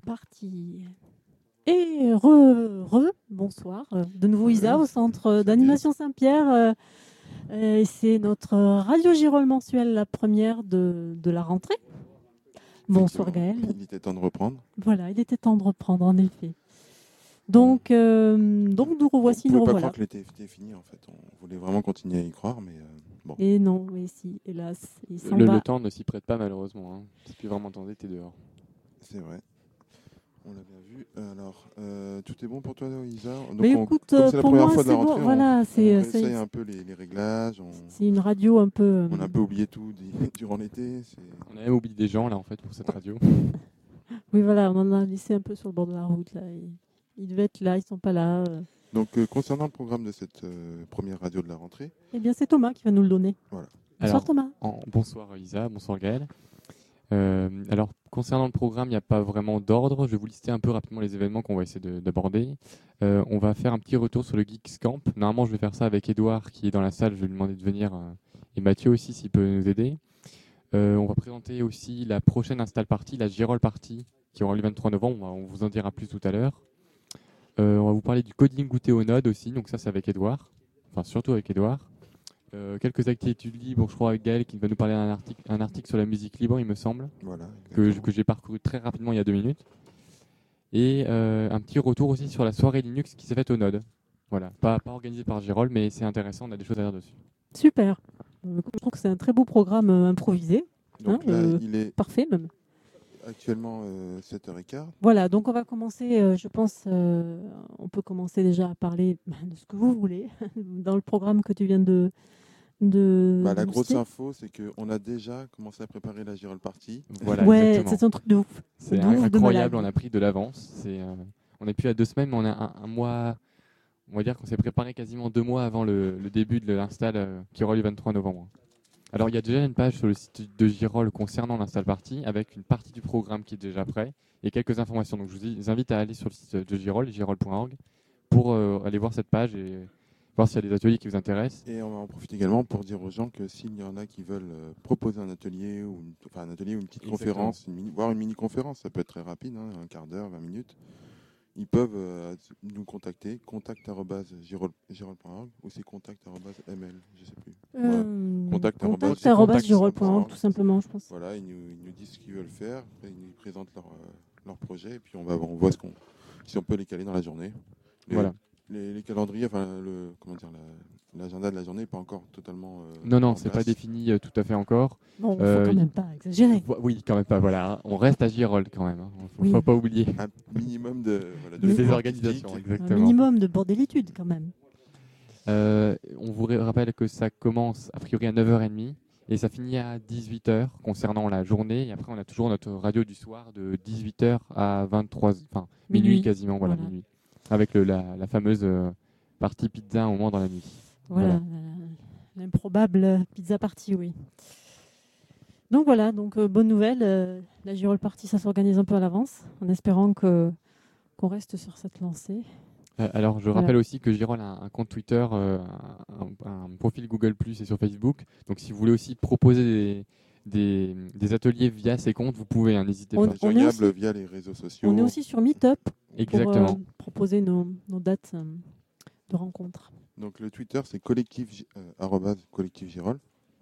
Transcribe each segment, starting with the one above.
parti. Et bonsoir. De nouveau Isa au centre d'animation Saint-Pierre. Et c'est notre Radio Girolles mensuelle, la première de la rentrée. Bonsoir Gaël. Il était temps de reprendre. Voilà, il était temps de reprendre en effet. Donc nous revoici, nous revoilà. On ne pouvait pas revoilà. croire que l'été était fini en fait. On voulait vraiment continuer à y croire, mais bon. Et non, mais si, hélas. Il s'en va. Le temps ne s'y prête pas malheureusement. Hein. Si tu vraiment t'en t'es dehors. C'est vrai. On l'a bien vu. Alors, tout est bon pour toi, Isa? Donc, mais écoute, comme c'est la première moi, fois de la rentrée, bon. Voilà, on essaye un peu les réglages. C'est une radio un peu... On a un peu oublié tout durant l'été. On a même oublié des gens là en fait pour cette radio. Oui, voilà, on en a laissé un peu sur le bord de la route. Là. Ils devaient être là, ils ne sont pas là. Donc, concernant le programme de cette première radio de la rentrée... Eh bien, c'est Thomas qui va nous le donner. Voilà. Bonsoir Thomas. Bonsoir Isa, bonsoir Gaël. Alors, concernant le programme, il n'y a pas vraiment d'ordre. Je vais vous lister un peu rapidement les événements qu'on va essayer d'aborder. On va faire un petit retour sur le Geeks Camp. Normalement, je vais faire ça avec Edouard qui est dans la salle. Je vais lui demander de venir et Mathieu aussi s'il peut nous aider. On va présenter aussi la prochaine Install Party, la Girolles Party, qui aura lieu le 23 novembre. On vous en dira plus tout à l'heure. On va vous parler du coding goûté au Node aussi. Donc ça, c'est avec Edouard. Enfin, surtout avec Edouard. Quelques activités libres, je crois, avec Gaël qui va nous parler d'un article sur la musique libre, il me semble, voilà, que j'ai parcouru très rapidement il y a 2 minutes. Et un petit retour aussi sur la soirée Linux qui s'est faite au Node. Voilà, pas organisée par Girolles, mais c'est intéressant, on a des choses à dire dessus. Super. Je trouve que c'est un très beau programme improvisé. Donc là, il est parfait même. Actuellement 7h15. Voilà, donc on va commencer, je pense, on peut commencer déjà à parler de ce que vous voulez dans le programme que tu viens de la grosse info, c'est qu'on a déjà commencé à préparer la Girolles Party. Voilà, ouais, c'est un truc de ouf. C'est incroyable, on a pris de l'avance. On n'est plus à 2 semaines, mais on a un mois. On va dire qu'on s'est préparé quasiment 2 mois avant le début de l'install qui aura lieu le 23 novembre. Alors, il y a déjà une page sur le site de Girolles concernant l'install party avec une partie du programme qui est déjà prêt et quelques informations. Donc, je vous invite à aller sur le site de Girolles, girolles.org, pour aller voir cette page et voir s'il y a des ateliers qui vous intéressent. Et on en profite également pour dire aux gens que s'il y en a qui veulent proposer un atelier ou une petite conférence, voire une mini-conférence, ça peut être très rapide, un quart d'heure, 20 minutes, ils peuvent nous contacter, contact@girolles.org ou c'est contact@ml, je ne sais plus. Contact@girolles.org, tout simplement, je pense. Voilà, ils nous disent ce qu'ils veulent faire, après ils nous présentent leur projet et puis on voit si on peut les caler dans la journée. Voilà. Les calendriers, l'agenda de la journée n'est pas encore totalement. Non, c'est pas défini tout à fait encore. Bon, il ne faut quand même pas exagérer. Oui, quand même pas. Voilà, on reste à Girolles quand même. Il ne faut pas oublier. Un minimum de désorganisation, exactement. Un minimum de bordélitude quand même. On vous rappelle que ça commence a priori à 9h30 et ça finit à 18h concernant la journée. Et après, on a toujours notre radio du soir de 18h à 23h, minuit quasiment, voilà. Minuit. Avec la fameuse partie pizza au moment dans la nuit. Voilà. L'improbable pizza party, oui. Donc voilà, bonne nouvelle. La Girolles Party, ça s'organise un peu à l'avance, en espérant qu'on reste sur cette lancée. Alors, je rappelle aussi que Girolles a un compte Twitter, un profil Google+, et sur Facebook. Donc, si vous voulez aussi proposer des ateliers via ces comptes, vous pouvez, n'hésitez pas. C'est joignable via les réseaux sociaux. On est aussi sur Meetup. Exactement. Pour proposer nos dates de rencontre. Donc le Twitter, c'est collectif Girolles.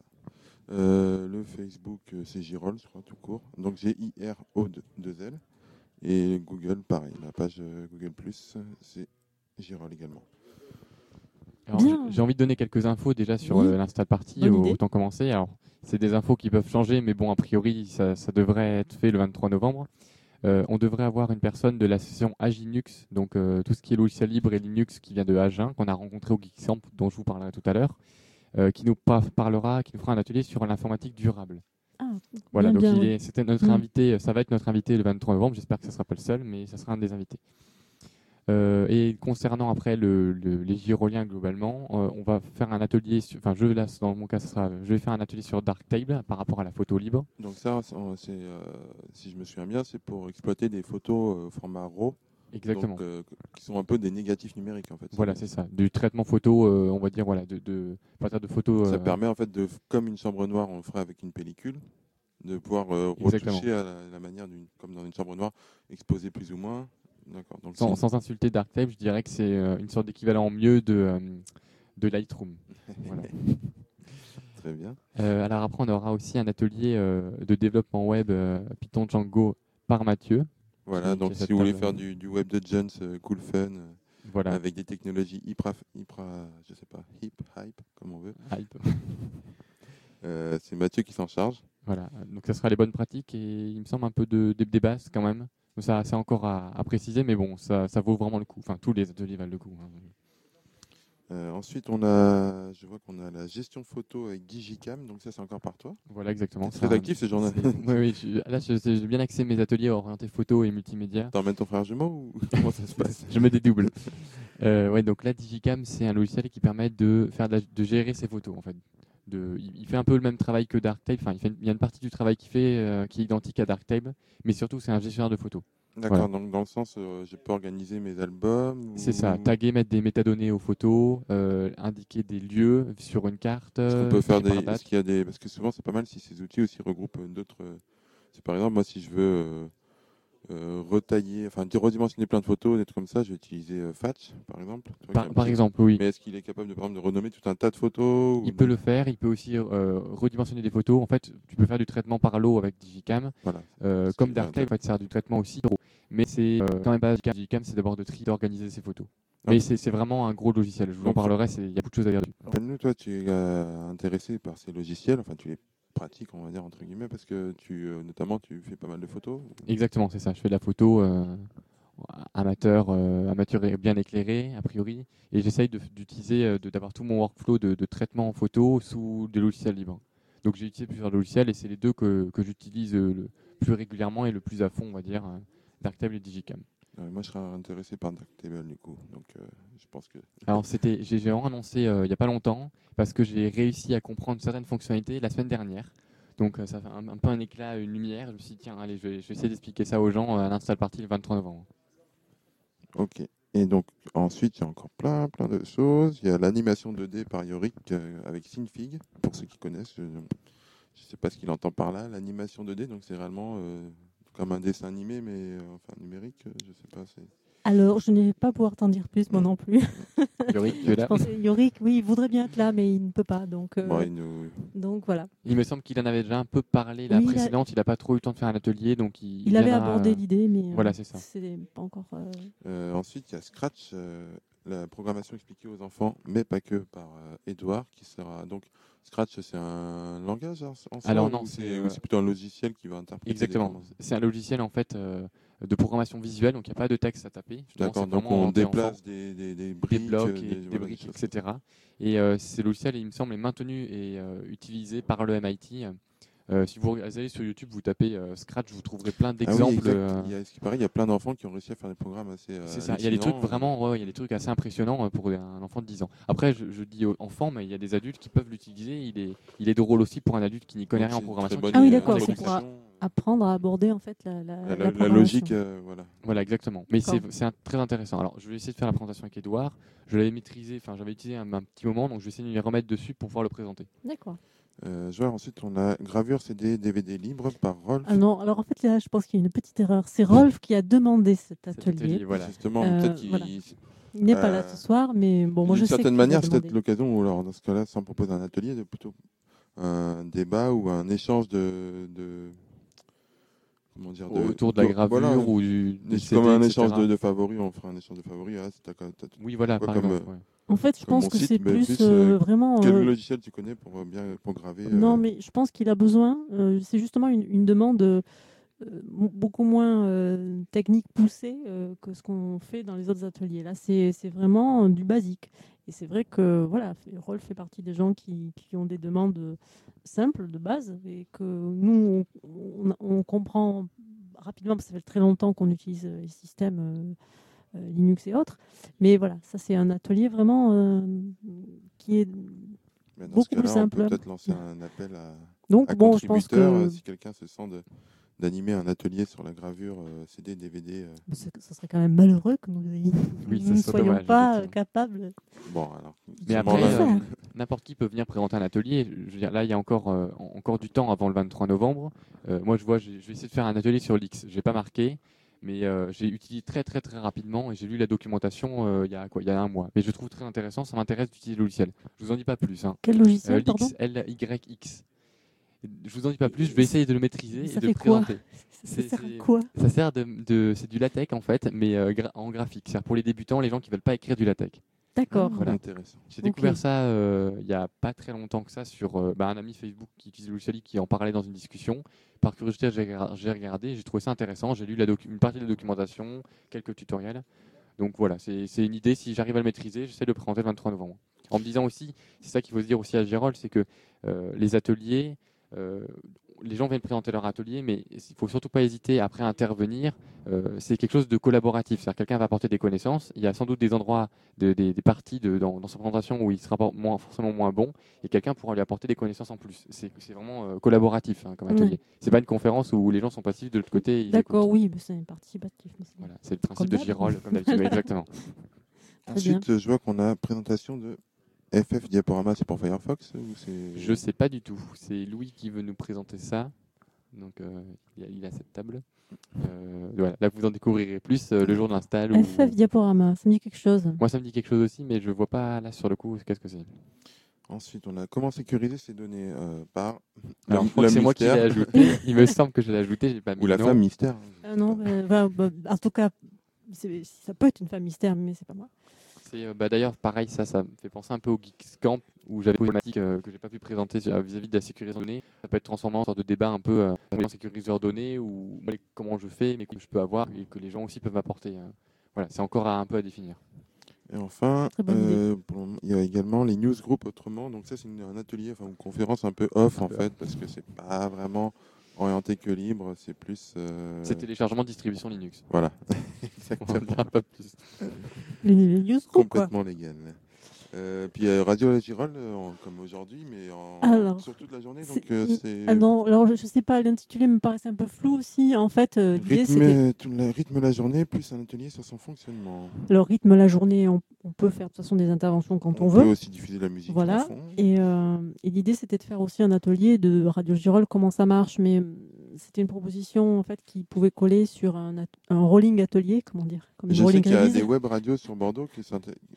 Le Facebook, c'est Girolles, je crois, tout court. Donc GIRO2L. Et Google, pareil. La page Google+, c'est Girolles également. Alors, j'ai envie de donner quelques infos déjà sur l'install party, autant commencer. Alors, c'est des infos qui peuvent changer, mais bon, a priori, ça devrait être fait le 23 novembre. On devrait avoir une personne de l'association Aginux, donc tout ce qui est logiciel libre et Linux qui vient de Agen, qu'on a rencontré au Geeks Camp, dont je vous parlerai tout à l'heure, qui nous fera un atelier sur l'informatique durable. Ah, voilà, bien, donc bien, c'était notre invité, ça va être notre invité le 23 novembre, j'espère que ça ne sera pas le seul, mais ça sera un des invités. Et concernant après les Girolliens globalement, on va faire un atelier, dans mon cas, je vais faire un atelier sur Darktable par rapport à la photo libre. Donc ça, si je me souviens bien, c'est pour exploiter des photos format RAW. Exactement. Donc, qui sont un peu des négatifs numériques en fait. Voilà, c'est ça. Du traitement photo, on va dire, voilà, de partir de photos. Ça permet en fait comme une chambre noire, on le ferait avec une pellicule. de pouvoir Exactement. retoucher à la manière comme dans une chambre noire, exposer plus ou moins. D'accord. Donc Sans insulter Darktype, je dirais que c'est une sorte d'équivalent mieux de Lightroom. Voilà. très bien. Alors après, on aura aussi un atelier de développement web Python Django par Mathieu. Voilà, qui donc est si cette vous voulez table. faire du web de Jones, cool fun, Voilà. avec des technologies hyper, je sais pas, hype, comme on veut, Hype. c'est Mathieu qui s'en charge. Voilà. Donc ça sera les bonnes pratiques et il me semble un peu des bases quand même. Donc ça, c'est encore à préciser, mais bon, ça vaut vraiment le coup. Enfin, tous les ateliers valent le coup. Hein. Ensuite, je vois qu'on a la gestion photo avec Digicam, donc ça c'est encore par toi. Voilà, exactement. T'es très actif ce journal. Oui, là, j'ai bien axé mes ateliers orientés photo et multimédia. T'emmènes ton frère jumeau ou comment ça se passe? Je me dédouble. Ouais, donc là, Digicam, c'est un logiciel qui permet de gérer ses photos en fait. Il fait un peu le même travail que Darktype. Enfin, il y a une partie du travail qu'il fait qui est identique à Darktype, mais surtout c'est un gestionnaire de photos. D'accord, Voilà. donc dans le sens, je peux organiser mes albums. C'est ça, taguer, mettre des métadonnées aux photos, indiquer des lieux sur une carte. Est-ce qu'on peut faire par date. est-ce qu'il y a parce que souvent c'est pas mal si ces outils aussi regroupent d'autres. C'est par exemple moi si je veux retailler, enfin redimensionner plein de photos, des trucs comme ça, je vais utiliser Fetch par exemple. Tu vois, qui est un Par petit- exemple, oui. Mais est-ce qu'il est capable de par exemple de renommer tout un tas de photos Il peut le faire, il peut aussi redimensionner des photos. En fait, tu peux faire du traitement par lot avec Digicam. Voilà. Comme Darktype, en fait, sert du traitement aussi. Mais c'est quand même pas Digicam, c'est d'abord de trier, d'organiser ses photos. Mais c'est vraiment un gros logiciel. Je vous en parlerai, il y a beaucoup de choses à dire dessus. Rappelle-nous, toi, tu es intéressé par ces logiciels, enfin tu les pratiques, on va dire, entre guillemets, parce que notamment, tu fais pas mal de photos. Exactement, c'est ça. Je fais de la photo amateur bien éclairé, a priori. Et j'essaye d'utiliser, d'avoir tout mon workflow de traitement en photo sous des logiciels libres. Donc j'ai utilisé plusieurs logiciels et c'est les deux que j'utilise le plus régulièrement et le plus à fond, on va dire, Darktype et Digicam. Moi, je serais intéressé par Darktable, du coup. Donc, je pense que... Alors j'ai vraiment annoncé il n'y a pas longtemps parce que j'ai réussi à comprendre certaines fonctionnalités la semaine dernière. Donc ça fait un peu un éclat, une lumière. Je me suis dit, tiens, allez, je vais essayer d'expliquer ça aux gens à l'install party le 23 novembre. Ok. Et donc, ensuite, il y a encore plein de choses. Il y a l'animation 2D par Yorick avec Synfig, pour ceux qui connaissent. Je ne sais pas ce qu'il entend par là. L'animation 2D, donc c'est réellement comme un dessin animé, mais enfin numérique, je sais pas. Alors, je ne vais pas pouvoir t'en dire plus, moi non plus. Yorick, tu es là. Yorick, oui, il voudrait bien être là, mais il ne peut pas. Donc voilà. Il me semble qu'il en avait déjà un peu parlé la précédente. Il n'a pas trop eu le temps de faire un atelier, donc il avait abordé l'idée, mais voilà, c'est ça. C'est pas encore. Ensuite, il y a Scratch, la programmation expliquée aux enfants, mais pas que, par Edouard, qui sera donc. Scratch, c'est un langage en soi, alors non, c'est plutôt un logiciel qui va interpréter. Exactement. C'est un logiciel en fait de programmation visuelle, donc il n'y a pas de texte à taper. D'accord, donc on déplace des briques, des blocs, des briques, etc. Et ce logiciel, il me semble, est maintenu et utilisé par le MIT. Si vous allez sur YouTube, vous tapez Scratch, vous trouverez plein d'exemples. Ce qui paraît, il y a plein d'enfants qui ont réussi à faire des programmes assez. C'est ça. Il y a des trucs vraiment, il y a des trucs assez impressionnants pour un enfant de 10 ans. Après, je dis enfant, mais il y a des adultes qui peuvent l'utiliser. Il est drôle aussi pour un adulte qui n'y connaît rien en programmation. Ah oui, d'accord. C'est pour apprendre à aborder en fait la logique, voilà. Voilà, exactement. Mais c'est très intéressant. Alors, je vais essayer de faire la présentation avec Edouard. Je l'avais maîtrisé, enfin, j'avais utilisé un petit moment, donc je vais essayer de m'y remettre dessus pour pouvoir le présenter. D'accord. Ensuite, on a gravure CD, DVD libre par Rolf. Ah non, alors en fait, là, je pense qu'il y a une petite erreur. C'est Rolf qui a demandé cet atelier. Voilà. Justement, peut-être qu'il il n'est pas là ce soir, mais bon, moi je sais. D'une certaine manière, c'est peut-être l'occasion, ou alors dans ce cas-là, sans proposer un atelier, de plutôt un débat ou un échange comment dire, autour de la gravure voilà, ou du CD, comme un échange de favoris. On fera un échange de favoris. Oui, voilà, par exemple. Ouais. En fait, je pense que c'est plus vraiment. Quel logiciel tu connais pour graver Non, mais je pense qu'il a besoin. C'est justement une demande beaucoup moins technique poussée que ce qu'on fait dans les autres ateliers. Là, c'est vraiment du basique. Et c'est vrai que voilà, Rolf fait partie des gens qui ont des demandes simples de base et que nous on comprend rapidement parce que ça fait très longtemps qu'on utilise les systèmes. Linux et autres. Mais voilà, ça c'est un atelier vraiment qui est beaucoup plus simple. On peut peut-être lancer un appel à Donc, bon, je pense que si quelqu'un se sent d'animer un atelier sur la gravure CD, DVD. Ça serait quand même malheureux que nous Oui, ça ne serait soyons dommage, pas effectivement. capables. Bon, alors. Mais sûrement après, là- n'importe qui peut venir présenter un atelier. Je veux dire, là, il y a encore du temps avant le 23 novembre. Moi, je vais essayer de faire un atelier sur l'X. Je n'ai pas marqué, mais j'ai utilisé très, très, très rapidement et j'ai lu la documentation il y a un mois. Mais je trouve très intéressant. Ça m'intéresse d'utiliser le logiciel. Je vous en dis pas plus. Hein. Quel logiciel, pardon? L'X, L-Y-X. Je vous en dis pas plus. Je vais essayer de le maîtriser Ça et de fait le quoi? présenter. Ça sert à quoi? Ça sert c'est du LaTeX en fait, mais en graphique. C'est-à-dire pour les débutants, les gens qui veulent pas écrire du LaTeX. D'accord. Voilà. Intéressant. J'ai Ok. découvert ça il y a pas très longtemps que ça sur un ami Facebook qui utilise le logiciel qui en parlait dans une discussion. Par curiosité, j'ai regardé, j'ai trouvé ça intéressant. J'ai lu une partie de la documentation, quelques tutoriels. Donc voilà, c'est une idée. Si j'arrive à le maîtriser, j'essaie de le présenter le 23 novembre. En me disant aussi, c'est ça qu'il faut se dire aussi à Gérald, c'est que les ateliers, les gens viennent présenter leur atelier, mais il faut surtout pas hésiter après à intervenir. C'est quelque chose de collaboratif, c'est-à-dire quelqu'un va apporter des connaissances. Il y a sans doute des endroits, des parties dans sa présentation où il sera forcément moins bon, et quelqu'un pourra lui apporter des connaissances en plus. C'est vraiment collaboratif comme atelier. C'est pas une conférence où les gens sont passifs de l'autre côté. Ils D'accord, écoutent. oui, mais c'est participatif. Voilà, c'est le principe Comme de d'hab. Gérald, comme d'habitude, oui, exactement. Très bien. Ensuite, je vois qu'on a présentation de FF Diaporama, c'est pour Firefox ou c'est... Je sais pas du tout. C'est Louis qui veut nous présenter ça. Donc il a cette table. Voilà. Là, vous en découvrirez plus le jour de l'install. FF Diaporama, ça me dit quelque chose. Moi, ça me dit quelque chose aussi, mais je vois pas là sur le coup qu'est-ce que c'est. Ensuite, on a comment sécuriser ces données par Alors, je crois que c'est moi qui l'ai ajouté. Il me semble que je l'ai ajouté, j'ai pas mis ou la le nom. femme mystère. Non, en tout cas, ça peut être une femme mystère, mais c'est pas moi. C'est d'ailleurs pareil, ça me fait penser un peu au Geeks Camp où j'avais une thématique que j'ai pas pu présenter vis-à-vis de la sécurisation de données. Ça peut être transformé en sorte de débat un peu comment sécuriser leurs données ou comment je fais, mais que je peux avoir et que les gens aussi peuvent m'apporter. Voilà, c'est encore un peu à définir. Et enfin, Très bonne idée. il y a également les newsgroups autrement. Donc ça, c'est un atelier, enfin une conférence un peu off en fait, parce que c'est pas vraiment orienté que libre, c'est plus. C'est téléchargement distribution Linux. Voilà. On en dira pas plus. Les newsgroups, quoi. Complètement légal. Puis Radio Girol, comme aujourd'hui, mais sur toute la journée. Donc c'est. Ah non, alors je sais pas, l'intitulé me paraissait un peu flou aussi. En fait, l'idée c'était. Rythme la journée, plus un atelier sur son fonctionnement. Le rythme la journée, on peut faire de toute façon des interventions quand on veut. On peut aussi diffuser de la musique. Voilà. en fond. Et l'idée c'était de faire aussi un atelier de Radio Girol, comment ça marche, mais c'était une proposition en fait qui pouvait coller sur un rolling atelier, comment dire, comme une Je sais rolling qu'il y a release. des web radios sur Bordeaux qui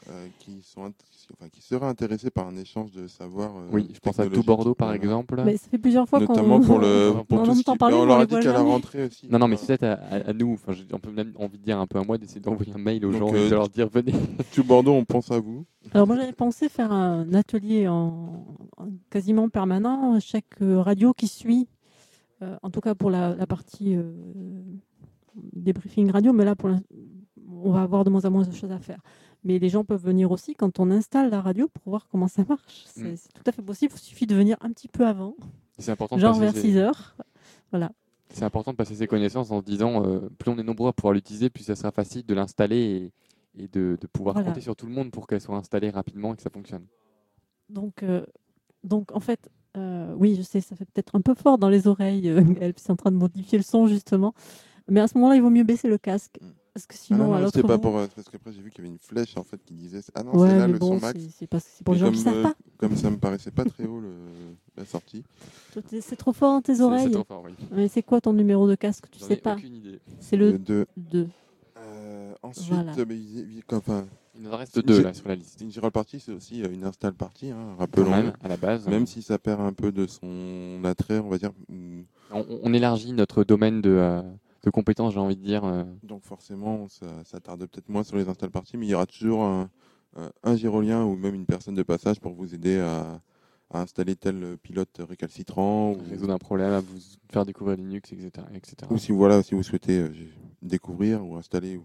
seraient intéressés par un échange de savoir. Oui, je pense à Tout technologique. Bordeaux par Voilà. exemple. Mais ça fait plusieurs fois Notamment pour on tout ce entend qui... parler, on mais leur on a les dit voit qu'à la jamais. rentrée aussi. Non, mais c'est peut-être à nous. Enfin, j'ai un peu même envie de dire un peu à moi d'essayer d'envoyer un mail aux Donc, gens et de leur dire venez. Tout Bordeaux, on pense à vous. Alors moi j'avais pensé faire un atelier quasiment permanent, chaque radio qui suit, en tout cas pour la partie débriefing radio, mais là on va avoir de moins en moins de choses à faire. Mais les gens peuvent venir aussi quand on installe la radio pour voir comment ça marche. C'est tout à fait possible, il suffit de venir un petit peu avant, C'est important de genre passer vers 6 heures. Voilà. C'est important de passer ses connaissances en se disant plus on est nombreux à pouvoir l'utiliser, plus ça sera facile de l'installer et de pouvoir Voilà. compter sur tout le monde pour qu'elle soit installée rapidement et que ça fonctionne. Donc en fait, oui, je sais, ça fait peut-être un peu fort dans les oreilles. Elle est en train de modifier le son justement. Mais à ce moment-là, il vaut mieux baisser le casque. Parce que sinon, à l'autre c'est pas bout- pour... parce qu'après, j'ai vu qu'il y avait une flèche en fait qui disait... Ah non, Ouais, c'est là mais le bon, son max. c'est pour les Et gens qui savent pas. comme ça me paraissait pas très haut la sortie. C'est trop fort dans tes C'est oreilles. trop fort, oui. Mais c'est quoi ton numéro de casque? Tu J'en sais ai pas. aucune idée. C'est le 2. 2. Ensuite, Voilà. Il nous en reste deux là sur la liste. une Girol Party, c'est aussi une install party, hein, Quand rappelons. même, à la base. Même si ça perd un peu de son attrait, on va dire. On élargit notre domaine de compétences, j'ai envie de dire. Donc forcément, ça tarde peut-être moins sur les install parties, mais il y aura toujours un girolien ou même une personne de passage pour vous aider à installer tel pilote récalcitrant. Résoudre un problème, à vous faire découvrir Linux, etc. Ou si vous souhaitez découvrir ou installer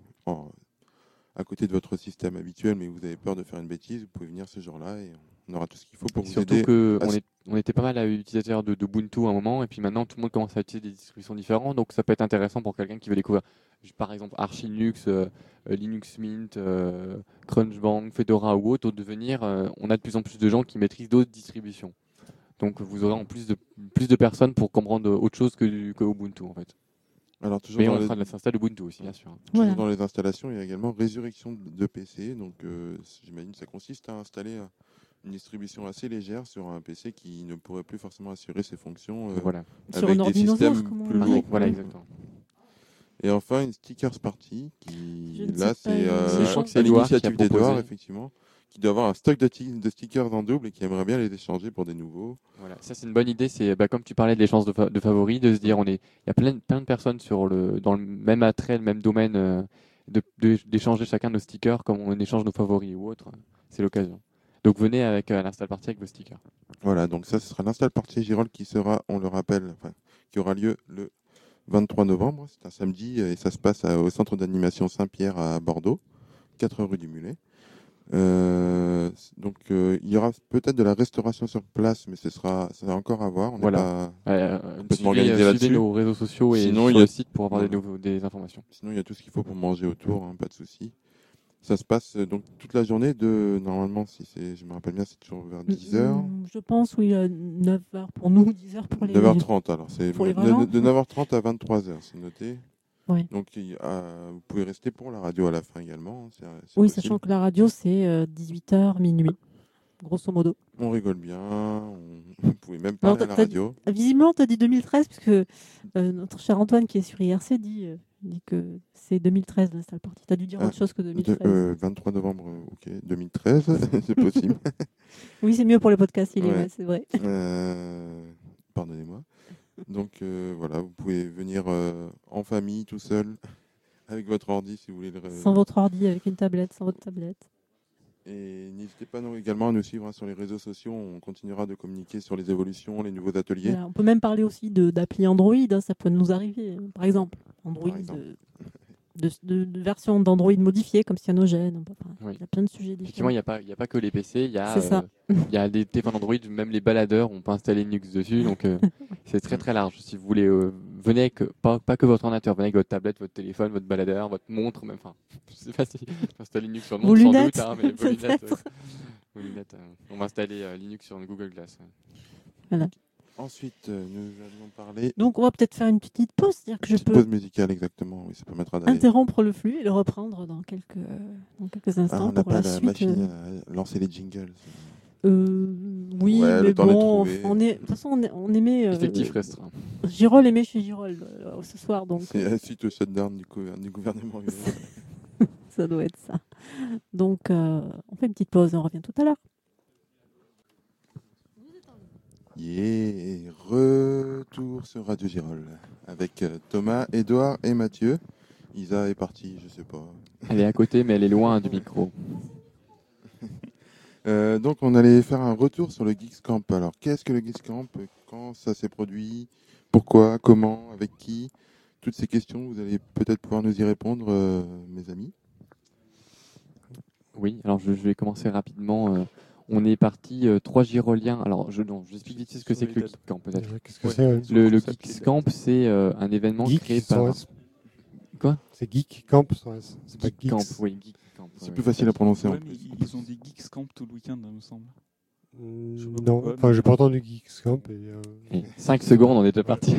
à côté de votre système habituel, mais vous avez peur de faire une bêtise, vous pouvez venir ce jour-là et on aura tout ce qu'il faut pour vous Surtout aider. qu'on était pas mal à utilisateur de Ubuntu à un moment, et puis maintenant tout le monde commence à utiliser des distributions différentes, donc ça peut être intéressant pour quelqu'un qui veut découvrir, par exemple, Arch Linux, Linux Mint, Crunchbang, Fedora ou autre, de venir. On a de plus en plus de gens qui maîtrisent d'autres distributions. Donc vous aurez en plus de personnes pour comprendre autre chose que Ubuntu en fait. Alors, toujours Mais dans on les- fera de s'installer Ubuntu aussi, bien sûr. toujours Voilà. dans les installations, il y a également résurrection de PC. Donc, j'imagine que ça consiste à installer une distribution assez légère sur un PC qui ne pourrait plus forcément assurer ses fonctions Voilà. Sur avec un des ordinosaure, systèmes comme on plus dit. lourds. Voilà, exactement. Et enfin, une stickers party Je qui, ne là, sais pas, c'est je crois que c'est à Edouard qui a l'initiative d'Edouard, proposé. effectivement, qui doit avoir un stock de stickers en double et qui aimerait bien les échanger pour des nouveaux. Voilà, ça c'est une bonne idée. C'est comme tu parlais de l'échange de favoris, de se dire il y a plein de personnes dans le même attrait, le même domaine, d'échanger chacun nos stickers comme on échange nos favoris ou autre. C'est l'occasion. Donc venez avec l'install party avec vos stickers. Voilà, donc ça, ce sera l'install party Girol qui sera, on le rappelle, qui aura lieu le 23 novembre. C'est un samedi et ça se passe au centre d'animation Saint-Pierre à Bordeaux, 4 rue du Mulet. Donc il y aura peut-être de la restauration sur place, mais ça va encore à voir. On n'est Voilà. pas complètement Suivez, organisé suivez là-dessus. nos réseaux sociaux et Sinon, sur il y a- le site pour avoir voilà. des informations. Sinon, il y a tout ce qu'il faut pour manger autour, hein, pas de souci. Ça se passe donc toute la journée normalement, si je me rappelle bien, c'est toujours vers 10h. Je pense, oui, 9h pour nous, 10h pour les... 9h30, alors c'est Pour les vraiment. de 9h30 à 23h, c'est noté. Oui. Donc vous pouvez rester pour la radio à la fin également. C'est Oui, possible. sachant que la radio, c'est 18h, minuit, grosso modo. On rigole bien, vous pouvez même parler Alors, à la radio. Visiblement, tu as dit 2013, puisque notre cher Antoine, qui est sur IRC, dit que c'est 2013 l'install party. Tu as dû dire autre chose que 2013. 23 novembre, ok, 2013, c'est possible. Oui, c'est mieux pour les podcasts, Ouais. c'est vrai. Pardonnez-moi. Donc voilà, vous pouvez venir en famille, tout seul, avec votre ordi si vous voulez. Sans votre ordi, avec une tablette, sans votre tablette. Et n'hésitez pas également à nous suivre sur les réseaux sociaux. On continuera de communiquer sur les évolutions, les nouveaux ateliers. Voilà, on peut même parler aussi d'appli Android, hein, ça peut nous arriver. Par exemple, Android, de version d'Android modifiée comme cyanogène. Oui. Il y a plein de sujets Effectivement, différents. il y a pas que les PC, C'est ça. il y a des téléphones Android, même les baladeurs, on peut installer Linux dessus, donc c'est très très large. Si vous voulez, venez avec, pas que votre ordinateur, venez avec votre tablette, votre téléphone, votre baladeur, votre montre, même, enfin, je sais pas si installer Linux sur le Vos montre sans lunettes, doute, hein, mais vos lunettes, peut-être. vos lunettes, on va installer Linux sur le Google Glass. Voilà. Ensuite, nous allons parler. Donc, on va peut-être faire une petite pause, c'est-à-dire que je peux Pause musicale, exactement. Oui, ça permettra d'aller. interrompre le flux et le reprendre dans quelques instants on n'a pour pas la la suite. machine à lancer les jingles. Oui, Ouais, mais le temps de les bon, trouver. de toute façon, on aimait. Effectif restreint. Girol aimait chez Girol ce soir, donc C'est suite au shutdown du gouvernement. ça doit être ça. Donc, on fait une petite pause et on revient tout à l'heure. Yeah, retour sur Radio Girol avec Thomas, Edouard et Mathieu. Isa est partie, je sais pas. Elle est à côté, mais elle est loin du micro. Donc on allait faire un retour sur le Geeks Camp. Alors qu'est-ce que le Geeks Camp? Quand ça s'est produit? Pourquoi? Comment? Avec qui? Toutes ces questions, vous allez peut-être pouvoir nous y répondre, mes amis. Oui, alors je vais commencer rapidement. On est parti 3 Giroliens. Alors, je explique vite ce que c'est que le Geek Camp, peut-être. Qu'est-ce que c'est Le Geeks Camp, c'est un événement créé par... Quoi? C'est Geek Camp sans S. C'est pas Geek Camp, Geeks. oui, Geek Camp. C'est ouais. plus facile à prononcer en Ouais, plus. mais ils ont dit Geeks Camp tout le week-end, il me semble. Je sais pas Non, pourquoi, enfin, mais- j'ai pas entendu Geeks Camp. Et 5 secondes, on est déjà parti.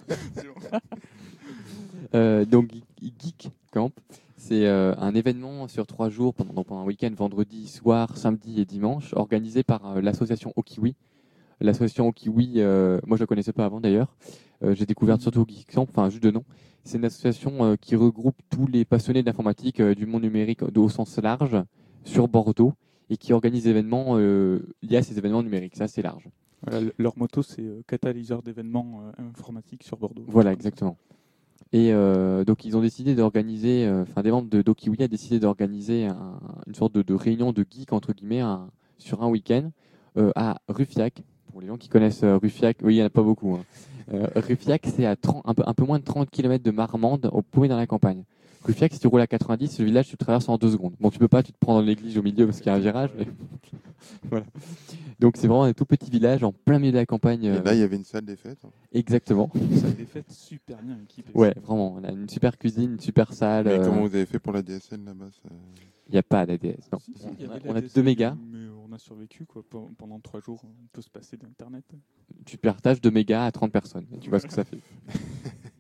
Donc, Geek Camp, c'est un événement sur 3 jours pendant un week-end, vendredi soir, samedi et dimanche, organisé par l'association Okiwi. L'association Okiwi, moi je la connaissais pas avant d'ailleurs. J'ai découvert surtout au Geek Camp, enfin juste de nom. C'est une association qui regroupe tous les passionnés d'informatique du monde numérique au sens large sur Bordeaux et qui organise des événements liés à ces événements numériques. Ça, c'est large. Voilà, leur motto, c'est catalyseur d'événements informatiques sur Bordeaux. Voilà, exactement. Et donc, ils ont décidé d'organiser, des membres de Dokiwi a décidé d'organiser une sorte de réunion de geeks, entre guillemets, sur un week-end à Ruffiac. Pour les gens qui connaissent Ruffiac, oui, il n'y en a pas beaucoup. Hein. Ruffiac, c'est à un peu moins de 30 km de Marmande, au paumé dans la campagne. Ruffiac, si tu roules à 90, le village, tu le traverses en 2 secondes. Bon, tu peux pas, tu te prends dans l'église au milieu parce qu'il y a un virage, mais voilà. Donc, c'est vraiment un tout petit village en plein milieu de la campagne. Et là, il y avait une salle des fêtes. Exactement. Ça a été fait super bien équipé. Ouais, vraiment. On a une super cuisine, une super salle. Mais comment vous avez fait pour la DSL là-bas? Il n'y a pas d'ADS. Non. Si, il y avait On la a DSL, 2 mégas. Mais on a survécu quoi. Pendant 3 jours. On peut se passer d'Internet. Tu partages 2 mégas à 30 personnes. Tu vois ce que ça fait.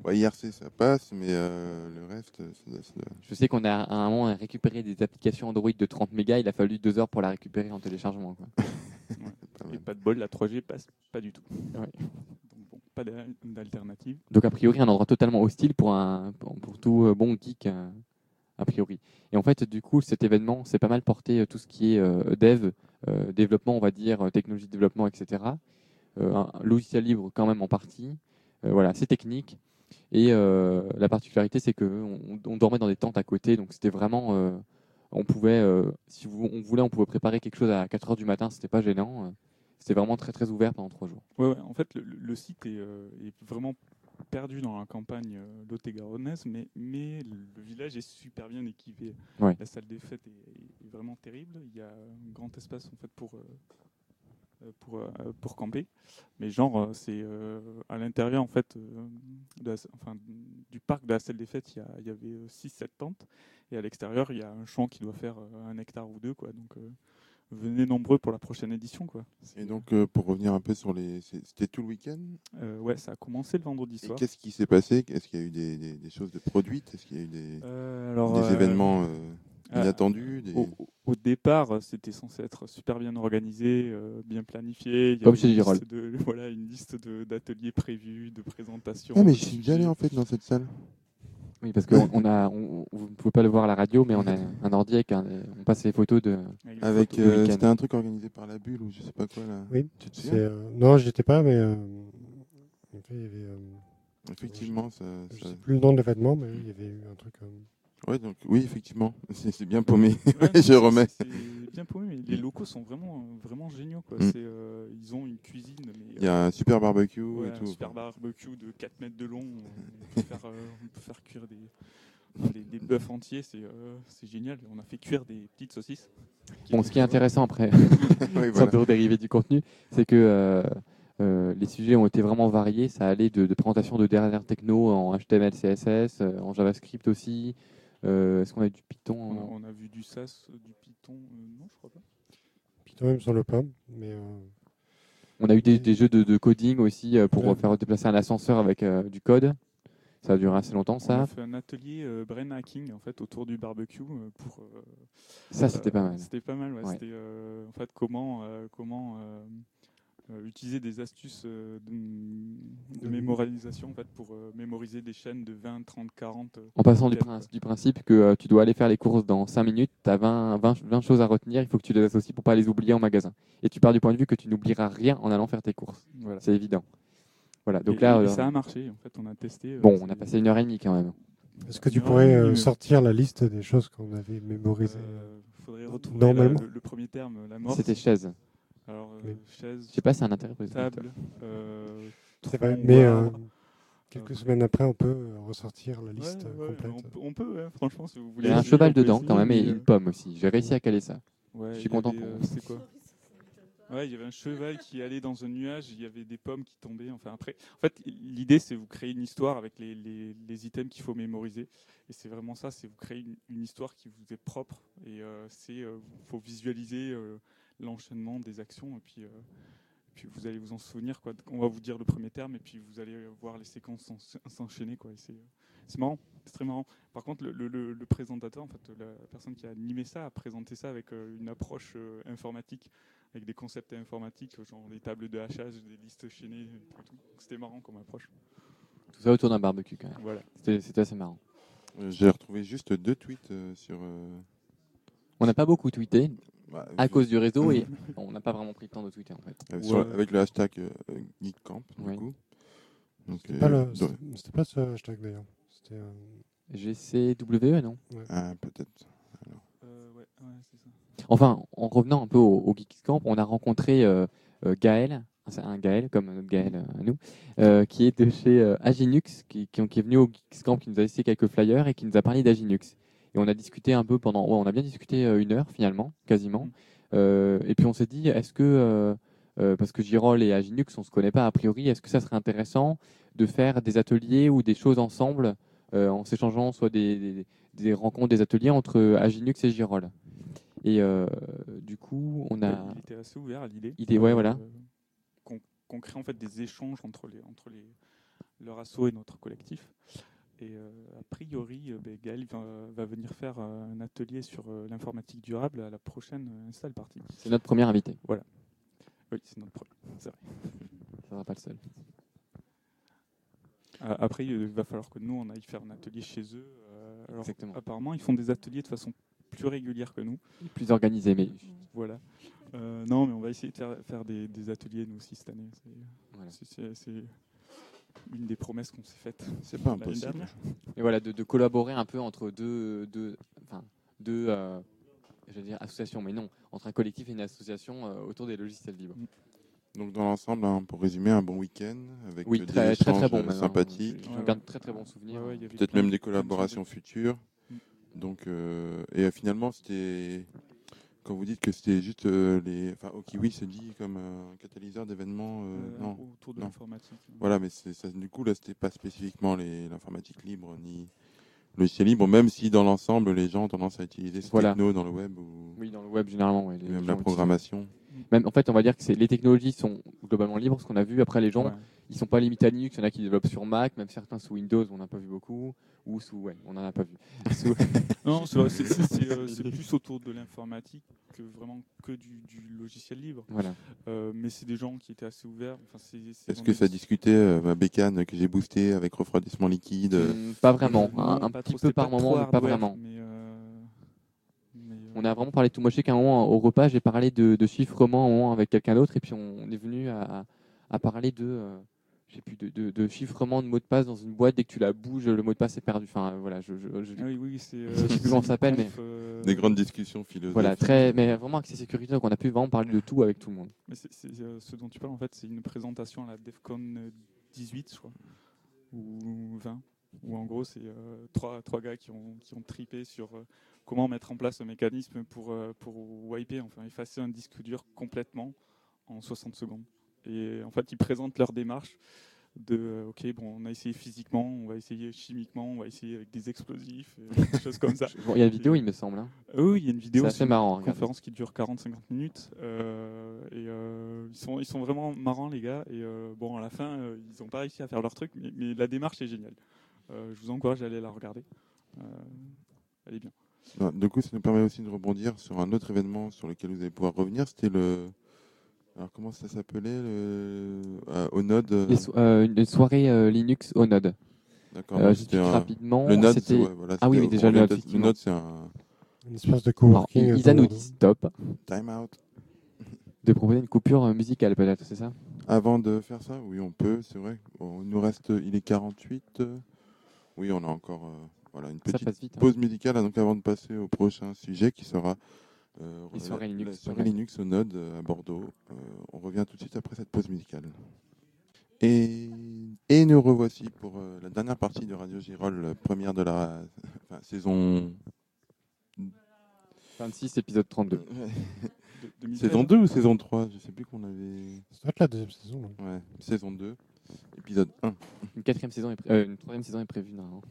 Ouais, IRC, ça passe, mais le reste, ça doit- Je sais qu'on a à un moment récupéré des applications Android de 30 mégas, il a fallu 2 heures pour la récupérer en téléchargement, quoi. pas Et mal. pas de bol, la 3G passe pas du tout. Ouais. Donc bon, pas d'alternative. Donc a priori un endroit totalement hostile pour tout bon geek a priori. Et en fait du coup cet événement c'est pas mal porté tout ce qui est dev, développement on va dire, technologie de développement etc. Un logiciel libre quand même en partie. Voilà, c'est technique. Et la particularité c'est qu'on dormait dans des tentes à côté donc c'était vraiment... on pouvait, si on voulait, on pouvait préparer quelque chose à 4h du matin, c'était pas gênant. C'était vraiment très très ouvert pendant 3 jours. Ouais, en fait, le site est vraiment perdu dans la campagne lot-et-garonnaise, mais le village est super bien équipé. Ouais. La salle des fêtes est vraiment terrible. Il y a un grand espace en fait pour camper. Mais genre, c'est à l'intérieur en fait, du parc de la salle des fêtes, il y avait 6-7 tentes. Et à l'extérieur, il y a un champ qui doit faire 1 hectare ou 2, quoi. Donc, venez nombreux pour la prochaine édition, quoi. Et donc, pour revenir un peu sur c'était tout le week-end. Ouais, ça a commencé le vendredi Et soir. qu'est-ce qui s'est passé? Est-ce qu'il y a eu des choses de produites? Est-ce qu'il y a eu des événements inattendus? Au départ, c'était censé être super bien organisé, bien planifié. Il y Comme avait chez une Girol. liste voilà, une liste d'ateliers prévus, de présentations. Ah, mais de je suis sujets. déjà allé en fait dans cette salle. Oui, parce que vous ne pouvez pas le voir à la radio, mais on a un ordi avec on passe les photos de. Avec Avec, des photos. week-end. c'était un truc organisé par la Bulle ou je sais pas quoi là. Oui. Tu te C'est, souviens? non, j'étais pas, mais en fait, il y avait. Effectivement, Je ça- sais plus le nom de l'événement, mais il y avait eu un truc. Ouais, donc oui, effectivement, c'est bien paumé. Ouais, Je remets. C'est bien paumé, mais les locaux sont vraiment géniaux, quoi. Mm. Ils ont une cuisine, mais Il y a un super barbecue ouais, et tout. un super barbecue de 4 mètres de long. On peut faire cuire des bœufs entiers, c'est génial. On a fait cuire des petites saucisses. Bon, ce qui est intéressant après, Oui, sans voilà. te dériver du contenu, c'est que les sujets ont été vraiment variés. Ça allait de présentation de dernières techno en HTML, CSS, en JavaScript aussi. Est-ce qu'on a du Python On a vu du SAS, du Python. Non, je crois pas. Python, il me semble pas, mais On a eu des jeux de coding aussi pour Ouais. faire déplacer un ascenseur avec du code. Ça a duré assez longtemps, On ça. a fait un atelier brain hacking en fait autour du barbecue pour. Ça, c'était pas mal. C'était pas mal, ouais. Ouais. C'était en fait comment utiliser des astuces de mémorisation en fait pour mémoriser des chaînes de 20, 30, 40. En passant du thèmes, quoi. principe que tu dois aller faire les courses dans 5 minutes, tu as 20 choses à retenir, il faut que tu les associes pour pas les oublier en magasin. Et tu pars du point de vue que tu n'oublieras rien en allant faire tes courses. Voilà. C'est évident. Voilà, donc Et là, ça a marché, en fait, on a testé. bon, on a passé 1h30 quand même. est-ce que tu Ouais, pourrais oui, sortir la liste des choses qu'on avait mémorisées Faudrait retrouver Normalement. le premier terme, la mort. C'était chaise. Alors, Oui. chaise, Je sais pas, c'est un intérêt pour les auditeurs. table, C'est vrai, tronc, mais arbre. quelques semaines après, on peut ressortir la Ouais, liste ouais, complète. on peut, hein, franchement, si vous Il voulez. y a un essayer, cheval on peut dedans essayer, quand même et mais, une pomme aussi. J'ai réussi à caler ça. ouais, Je suis il y content avait, qu'on- c'est quoi? Ouais, il y avait un cheval qui allait dans un nuage, il y avait des pommes qui tombaient. Enfin, après, en fait, l'idée, c'est vous créer une histoire avec les items qu'il faut mémoriser. Et c'est vraiment ça, c'est vous créer une histoire qui vous est propre. Et faut visualiser l'enchaînement des actions. Et puis vous allez vous en souvenir, quoi. On va vous dire le premier terme, et puis vous allez voir les séquences s'enchaîner, quoi. Et c'est marrant, c'est très marrant. Par contre, le présentateur, en fait, la personne qui a animé ça, a présenté ça avec une approche informatique, avec des concepts informatiques, genre des tables de hachage, des listes chaînées, et tout. C'était marrant comme approche. Tout ça autour d'un barbecue quand même. Voilà. C'était assez marrant. J'ai retrouvé juste 2 tweets sur. On n'a pas beaucoup tweeté à je- cause du réseau et on n'a pas vraiment pris le temps de tweeter en fait. avec le hashtag GeekCamp, Oui. du coup. Donc, C'était pas ce hashtag d'ailleurs. C'était GCWE, non? peut-être. Ouais, c'est ça. Enfin, en revenant un peu au Geekscamp, on a rencontré Gaël, c'est un Gaël comme notre Gaël à nous, qui est de chez Aginux, qui est venu au Geekscamp, qui nous a laissé quelques flyers et qui nous a parlé d'Aginux. Et on a discuté un peu on a bien discuté 1 heure finalement, quasiment. Et puis on s'est dit, est-ce que, parce que Girol et Aginux, on se connaît pas a priori, est-ce que ça serait intéressant de faire des ateliers ou des choses ensemble en s'échangeant soit des rencontres, des ateliers entre Aginux et Girol. Et du coup, on a. Il était assez ouvert à l'idée. Ouais, voilà. Qu'on crée en fait des échanges entre leur asso et notre collectif. Et a priori, Gaël va venir faire un atelier sur l'informatique durable à la prochaine Install Party. C'est notre premier invité. Voilà. Oui, c'est notre premier, c'est vrai. Ça sera pas le seul. Après, il va falloir que nous, on aille faire un atelier chez eux. Alors, Exactement. apparemment, ils font des ateliers de façon plus régulière que nous. Plus organisé, mais Voilà. Non, mais on va essayer de faire des ateliers, nous aussi, cette année. voilà. C'est une des promesses qu'on s'est faites. C'est pas l'année impossible. dernière. Et voilà, de collaborer un peu entre deux je veux dire associations, mais non, entre un collectif et une association autour des logiciels libres. Donc dans l'ensemble, pour résumer, un bon week-end avec Oui, des très échanges bon. Même, sympathiques. J'en garde très très bons souvenirs. Ouais, il y avait Peut-être plein même de- des plein de collaborations choses. futures. Donc, finalement, c'était quand vous dites que c'était juste au Kiwi se dit comme un catalyseur d'événements. Non, autour de non. l'informatique. Voilà, mais du coup là, c'était pas spécifiquement l'informatique libre ni logiciel libre, même si dans l'ensemble, les gens ont tendance à utiliser ces Voilà. technos dans le web ou Oui, dans le web généralement. Ouais, les même gens la utilisent. programmation. Même, en fait, on va dire que les technologies sont globalement libres. Ce qu'on a vu après, les gens, Ouais. ils sont pas limités à Linux. Il y en a qui développent sur Mac, même certains sous Windows, on n'a pas vu beaucoup, ou on n'en a pas vu. Sous- Non, c'est plus autour de l'informatique que vraiment que du logiciel libre. voilà. Mais c'est des gens qui étaient assez ouverts. Enfin, Est-ce que ça discutait ma bécane que j'ai boostée avec refroidissement liquide Pas vraiment. Non, un pas petit trop, peu c'était par pas moment, trop mais pas hardware, vraiment. mais, On a vraiment parlé de tout moché qu'à un moment, au repas, j'ai parlé de chiffrement à un moment avec quelqu'un d'autre, et puis on est venu à parler je sais plus, de chiffrement de mot de passe dans une boîte. Dès que tu la bouges, le mot de passe est perdu. Enfin, voilà, Ah oui, c'est. Je sais plus comment ça s'appelle, mais Des grandes discussions philosophiques. voilà, mais vraiment accès sécurité. Donc on a pu vraiment parler de tout avec tout le monde. Mais ce dont tu parles, en fait, c'est une présentation à la DEFCON 18, je crois, ou 20, où en gros, c'est trois gars qui ont tripé sur comment mettre en place un mécanisme pour wiper, enfin effacer un disque dur complètement en 60 secondes. Et en fait, ils présentent leur démarche de ok, bon, on a essayé physiquement, on va essayer chimiquement, on va essayer avec des explosifs, des choses comme ça. Bon, il y a une vidéo, il me semble. Hein. Oui, il y a une vidéo, C'est assez marrant, une conférence qui dure 40-50 minutes. Ils sont vraiment marrants, les gars. Et bon, à la fin, ils n'ont pas réussi à faire leur truc, mais la démarche est géniale. Je vous encourage à aller la regarder. Elle est bien. Du coup, ça nous permet aussi de rebondir sur un autre événement sur lequel vous allez pouvoir revenir. C'était alors, comment ça s'appelait au Node Une soirée Linux au Node. D'accord. Juste rapidement. Le Node, c'était... voilà, Ah oui, mais déjà le Node, le Node, c'est un Une espèce de Alors, coworking. Isa nous dit stop. time out. De proposer une coupure musicale, peut-être, c'est ça? Avant de faire ça, oui, on peut, c'est vrai. Il nous reste, il est 48. Oui, on a encore une Ça petite passe vite. Hein. pause musicale donc avant de passer au prochain sujet qui sera Les soirées Linux. la soirée Linux au Node à Bordeaux. On revient tout de suite après cette pause musicale. Et nous revoici pour la dernière partie de Radio Girol, première de la saison 26, épisode 32. Saison 2 ou saison 3? Je sais plus qu'on avait. Ça doit être la deuxième saison. Là. Ouais, saison 2, épisode 1. Une troisième saison est prévue normalement.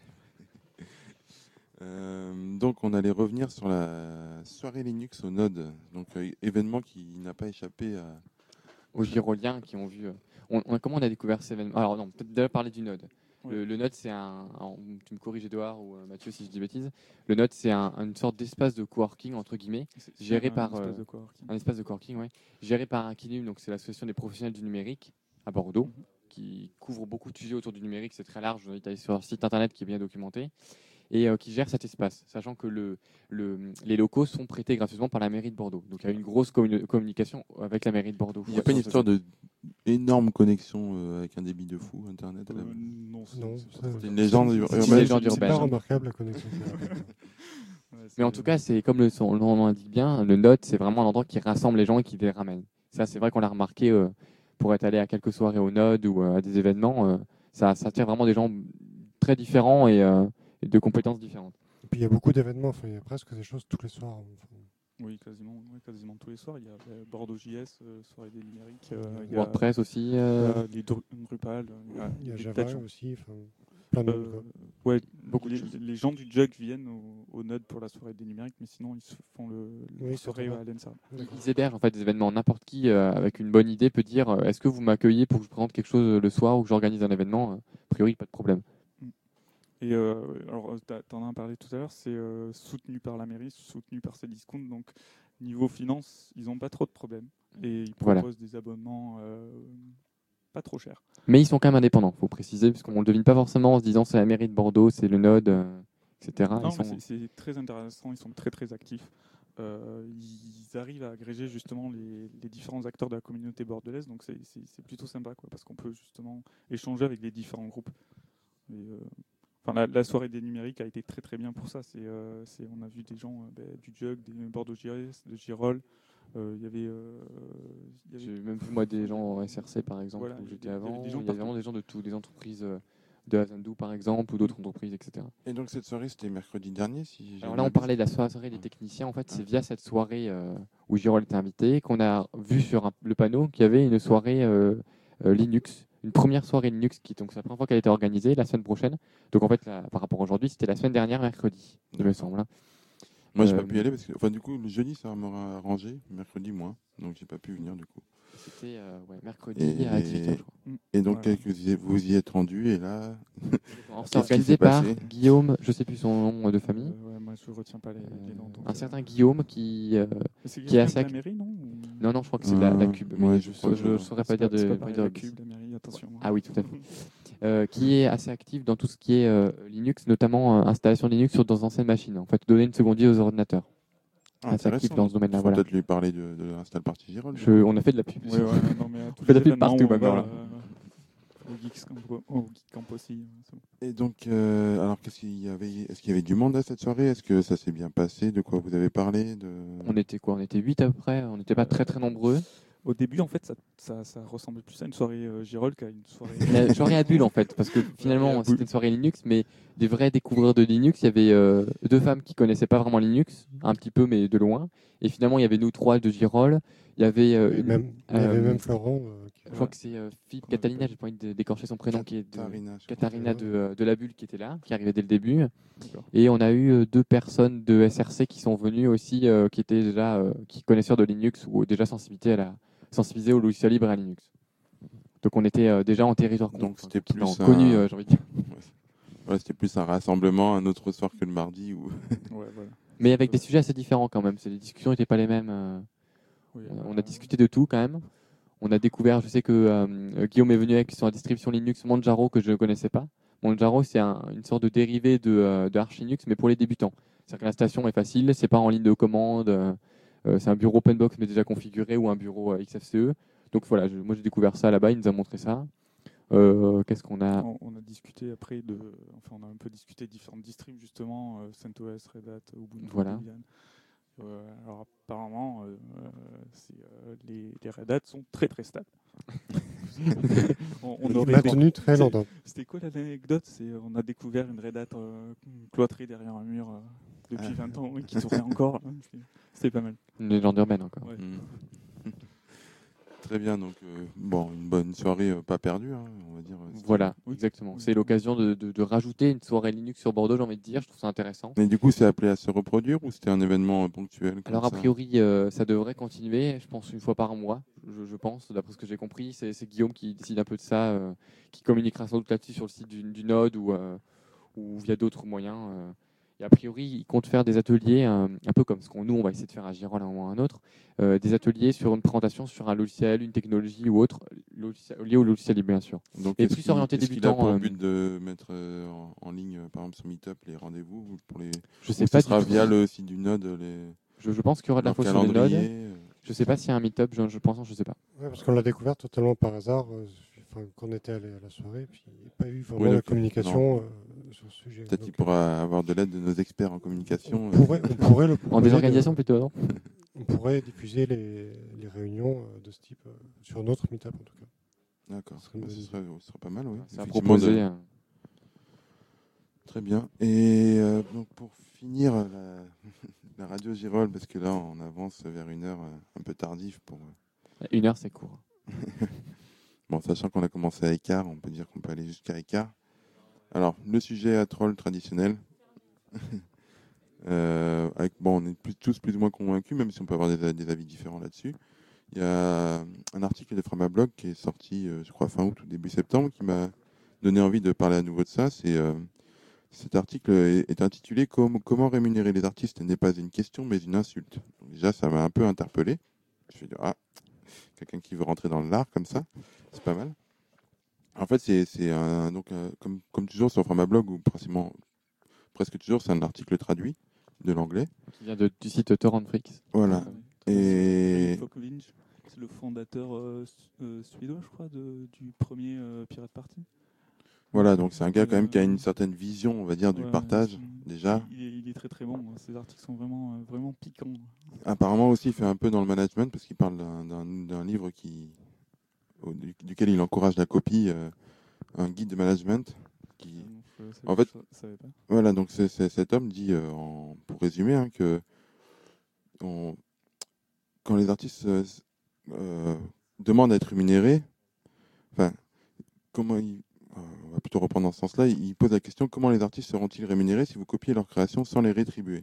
Donc on allait revenir sur la soirée Linux au Node, donc événement qui n'a pas échappé Aux Giroliens qui ont vu. Comment on a découvert cet événement? Alors non, peut-être déjà parler du Node. Ouais. Le Node, c'est tu me corriges Edouard ou Mathieu si je dis bêtises. Le Node, c'est une sorte d'espace de coworking entre guillemets, géré par un espace de coworking, ouais, géré par Aquilum, donc c'est l'association des professionnels du numérique à Bordeaux, qui couvre beaucoup de sujets autour du numérique. C'est très large. Je vous invite à aller sur leur site internet qui est bien documenté. Et qui gère cet espace, sachant que les locaux sont prêtés gracieusement par la mairie de Bordeaux. Donc il y a une grosse communication avec la mairie de Bordeaux. Il n'y a pas une histoire d'énorme connexion avec un débit de fou Internet Non, c'est une légende urbaine. C'est pas remarquable la connexion. Mais en tout cas, c'est comme le nom l'indique bien, le Node, c'est vraiment un endroit qui rassemble les gens et qui les ramène. Ça, c'est vrai qu'on l'a remarqué pour être allé à quelques soirées au Node ou à des événements. Ça attire vraiment des gens très différents et de compétences différentes. Et puis il y a beaucoup d'événements, il y a presque des choses tous les soirs. Oui, quasiment tous les soirs. Il y a Bordeaux JS, soirée des numériques. WordPress aussi. Les Drupal. Il y a des Java tas de gens. aussi. plein de monde, quoi. Ouais, Beaucoup de choses. les gens du Jug viennent au Node pour la soirée des numériques, mais sinon ils se font Oui, la c'est soirée vrai. à l'ENSA. D'accord. Ils hébergent en fait des événements. N'importe qui avec une bonne idée peut dire est-ce que vous m'accueillez pour que je présente quelque chose le soir ou que j'organise un événement A priori, pas de problème. Et alors, t'en as parlé tout à l'heure, c'est soutenu par la mairie, soutenu par Cdiscount, donc niveau finance, ils n'ont pas trop de problèmes. Et ils Voilà. proposent des abonnements pas trop chers. Mais ils sont quand même indépendants, faut préciser, parce qu'on ne le devine pas forcément en se disant c'est la mairie de Bordeaux, c'est le Node, etc. Non, Ils mais sont- c'est très intéressant, ils sont très très actifs. Ils arrivent à agréger justement les différents acteurs de la communauté bordelaise, donc c'est plutôt sympa, quoi, parce qu'on peut justement échanger avec les différents groupes. Et, enfin, la soirée des numériques a été très très bien pour ça. On a vu des gens du Jug, des Bordeaux JS, de Girol. Il y avait J'ai même vu moi des gens en SRC par exemple, Voilà, où j'étais il y avait avant. des Il gens y avait partout. vraiment des gens de toutes les entreprises de Hazandou par exemple, ou d'autres entreprises, etc. Et donc cette soirée, c'était mercredi dernier, si j'ai Alors bien là, on vu. parlait de la soirée des techniciens. En fait, c'est via cette soirée où Girol était invité qu'on a vu sur le panneau qu'il y avait une soirée Linux, une première soirée Linux donc c'est la première fois qu'elle a été organisée la semaine prochaine. Donc en fait, par rapport à aujourd'hui, c'était la semaine dernière, mercredi, il me D'accord. semble. Hein. Moi, j'ai pas pu y aller parce que, enfin, du coup, le jeudi, ça m'aura arrangé, mercredi moins, donc j'ai pas pu venir du coup. C'était mercredi à 18h, je crois. Et donc, Voilà. vous y êtes rendu et là, Alors, Qu'est-ce c'est qui organisé s'est par passé Guillaume, je sais plus son nom de famille. Ouais, moi je retiens pas les noms. donc, Un certain Guillaume qui c'est qui est quelqu'un assez de la mairie, non Ou- non, je crois que c'est de la Cube, mais ouais, je je crois que ne saurais pas C'est dire c'est de pas pareil, pas la dire Cube, la mairie, attention. Ah oui, tout à fait. Qui est assez actif dans tout ce qui est Linux, notamment installation Linux sur dans anciennes machines. En fait, donner une seconde vie aux ordinateurs. Assez actif dans ce domaine-là. Il faut Voilà. peut-être lui parler de l'Install Party Girol. On a fait de la pub. Ouais, ouais, non, mais à tous fait les de la pub événements partout où on maintenant, va, là. au Geekscamp aussi. C'est bon. Et donc, alors, qu'est-ce qu'il y avait Est-ce qu'il y avait du monde à cette soirée Est-ce que ça s'est bien passé De quoi vous avez parlé On était quoi? On était 8 à peu près. On n'était pas très très nombreux. Au début, en fait, ça ressemblait plus à une soirée Girol qu'à une soirée. La soirée à bulle en fait, parce que finalement c'était une soirée Linux, mais des vrais découvreurs de Linux. Il y avait 2 femmes qui connaissaient pas vraiment Linux, un petit peu mais de loin. Et finalement il y avait nous 3 de Girol. Il y avait Il y avait même Florent. je crois que c'est Philippe Catalina, j'ai pas envie d'écorcher son prénom, qui est Katharina de la Bulle qui était là, qui arrivait dès le début. D'accord. Et on a eu 2 personnes de SRC qui sont venues aussi, qui étaient déjà qui connaisseurs de Linux ou déjà sensibilisés au logiciel libre et à Linux. Donc on était déjà en territoire Donc c'était plus connu, j'ai envie de dire. Ouais, c'était plus un rassemblement un autre soir que le mardi. Ouais, voilà. Mais avec des sujets assez différents quand même. Les discussions n'étaient pas les mêmes. Oui, On a discuté de tout quand même. On a découvert, je sais que Guillaume est venu avec sur la distribution Linux Manjaro que je ne connaissais pas. Manjaro, c'est une sorte de dérivé de Arch Linux, mais pour les débutants. C'est-à-dire que l'installation est facile, c'est pas en ligne de commande, c'est un bureau OpenBox mais déjà configuré ou un bureau XFCE. Donc voilà, moi j'ai découvert ça là-bas, il nous a montré ça. Qu'est-ce qu'on a On a discuté après on a un peu discuté de différentes distribs justement, CentOS, Red Hat, Ubuntu, Voilà. Debian. Alors apparemment, les Red Hat sont très très stables. on aurait Maintenu très longtemps. C'était quoi l'anecdote On a découvert une Red Hat cloîtrée derrière un mur depuis 20 ans, qui tournait encore. C'était pas mal. Une légende urbaine encore. Ouais. Très bien, donc une bonne soirée pas perdue, hein, on va dire. Voilà, Oui. exactement. Oui. C'est l'occasion de rajouter une soirée Linux sur Bordeaux, j'ai envie de dire. Je trouve ça intéressant. Et du coup, c'est appelé à se reproduire ou c'était un événement ponctuel comme Alors a ça priori, ça devrait continuer, je pense, une fois par mois, je pense, d'après ce que j'ai compris. C'est Guillaume qui décide un peu de ça, qui communiquera sans doute là-dessus sur le site du Node ou via d'autres moyens. Et a priori, il compte faire des ateliers, un peu comme ce qu'on on va essayer de faire à Girol à un moment ou à un autre, des ateliers sur une présentation sur un logiciel, une technologie ou autre, lié au logiciel libre, bien sûr. Donc, Et plus orienté est-ce qu'il a débutant. pour but de mettre en ligne, par exemple, sur Meetup, les rendez-vous pour les... Je sais Ou pas ce sera du tout. via le site du Node, Je pense qu'il y aura de leur l'info sur le Node. calendrier Je sais pas s'il y a un meet-up, je pense, je sais pas. Ouais, parce qu'on l'a découvert totalement par hasard quand on était allé à la soirée. Puis il n'y a pas eu vraiment de donc, communication sur ce sujet. Peut-être Donc, qu'il pourra avoir de l'aide de nos experts en communication. on pourrait le En proposer désorganisation plutôt, non on pourrait diffuser les réunions de ce type sur notre meetup en tout cas. D'accord, Ce serait une ce bonne serait pas mal, oui. C'est à Effectivement, proposer. Très bien. Et donc pour finir la radio Girol, parce que là on avance vers une heure un peu tardive pour... 1 heure, c'est court. Bon, sachant qu'on a commencé à écart, on peut dire qu'on peut aller jusqu'à écart. Alors, le sujet à troll traditionnel. On est tous plus ou moins convaincus, même si on peut avoir des avis différents là-dessus. Il y a un article de Framablog qui est sorti, je crois, fin août ou début septembre, qui m'a donné envie de parler à nouveau de ça. Cet article est intitulé « Comment rémunérer les artistes n'est pas une question, mais une insulte ». Donc déjà, ça m'a un peu interpellé. Je me suis dit, quelqu'un qui veut rentrer dans l'art comme ça, c'est pas mal. En fait, comme toujours sur Framablog, ou presque toujours, c'est un article traduit de l'anglais. Qui vient du site Torrentflix. Voilà. Et c'est le fondateur suédois, je crois, du premier Pirate Party. Voilà, donc c'est un gars quand même qui a une certaine vision, on va dire, du partage, déjà. Il est très très bon. Ces articles sont vraiment, vraiment piquants. Apparemment aussi, il fait un peu dans le management, parce qu'il parle d'un livre duquel il encourage la copie, un guide de management. En fait, je savais pas. Voilà, donc cet homme dit, pour résumer, que quand les artistes demandent à être rémunérés, on va plutôt reprendre dans ce sens-là, il pose la question: comment les artistes seront-ils rémunérés si vous copiez leurs créations sans les rétribuer?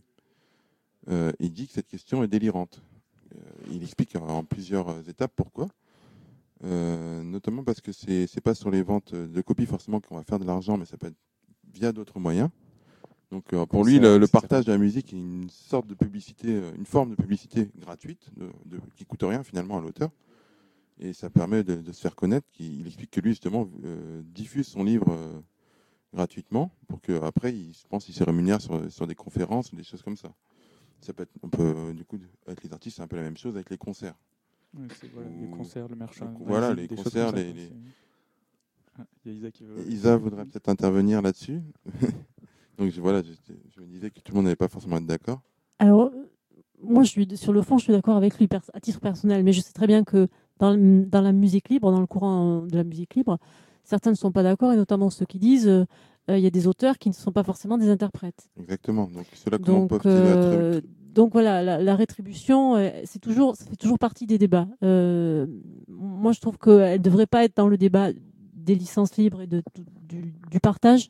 Il dit que cette question est délirante. Il explique en plusieurs étapes pourquoi. Notamment parce que c'est pas sur les ventes de copies forcément qu'on va faire de l'argent, mais ça peut être via d'autres moyens. Donc pour lui, le partage de la musique est une sorte de publicité, une forme de publicité gratuite, qui coûte rien finalement à l'auteur. Et ça permet de se faire connaître. Il explique que lui, justement, diffuse son livre gratuitement pour qu'après, il se rémunère sur des conférences ou des choses comme ça. On peut, du coup, avec les artistes, c'est un peu la même chose avec les concerts. Ouais, les concerts, le merchandising. Voilà, les concerts. Il y a Isa qui veut. Isa voudrait peut-être intervenir là-dessus. Donc je me disais que tout le monde n'allait pas forcément être d'accord. Alors, moi, sur le fond, je suis d'accord avec lui à titre personnel, mais je sais très bien que dans la musique libre, dans le courant de la musique libre, certains ne sont pas d'accord, et notamment ceux qui disent il y a des auteurs qui ne sont pas forcément des interprètes. Exactement. Donc ceux-là, comment peuvent-ils donc voilà, la rétribution, ça fait toujours partie des débats. Moi, je trouve qu'elle ne devrait pas être dans le débat des licences libres et du partage.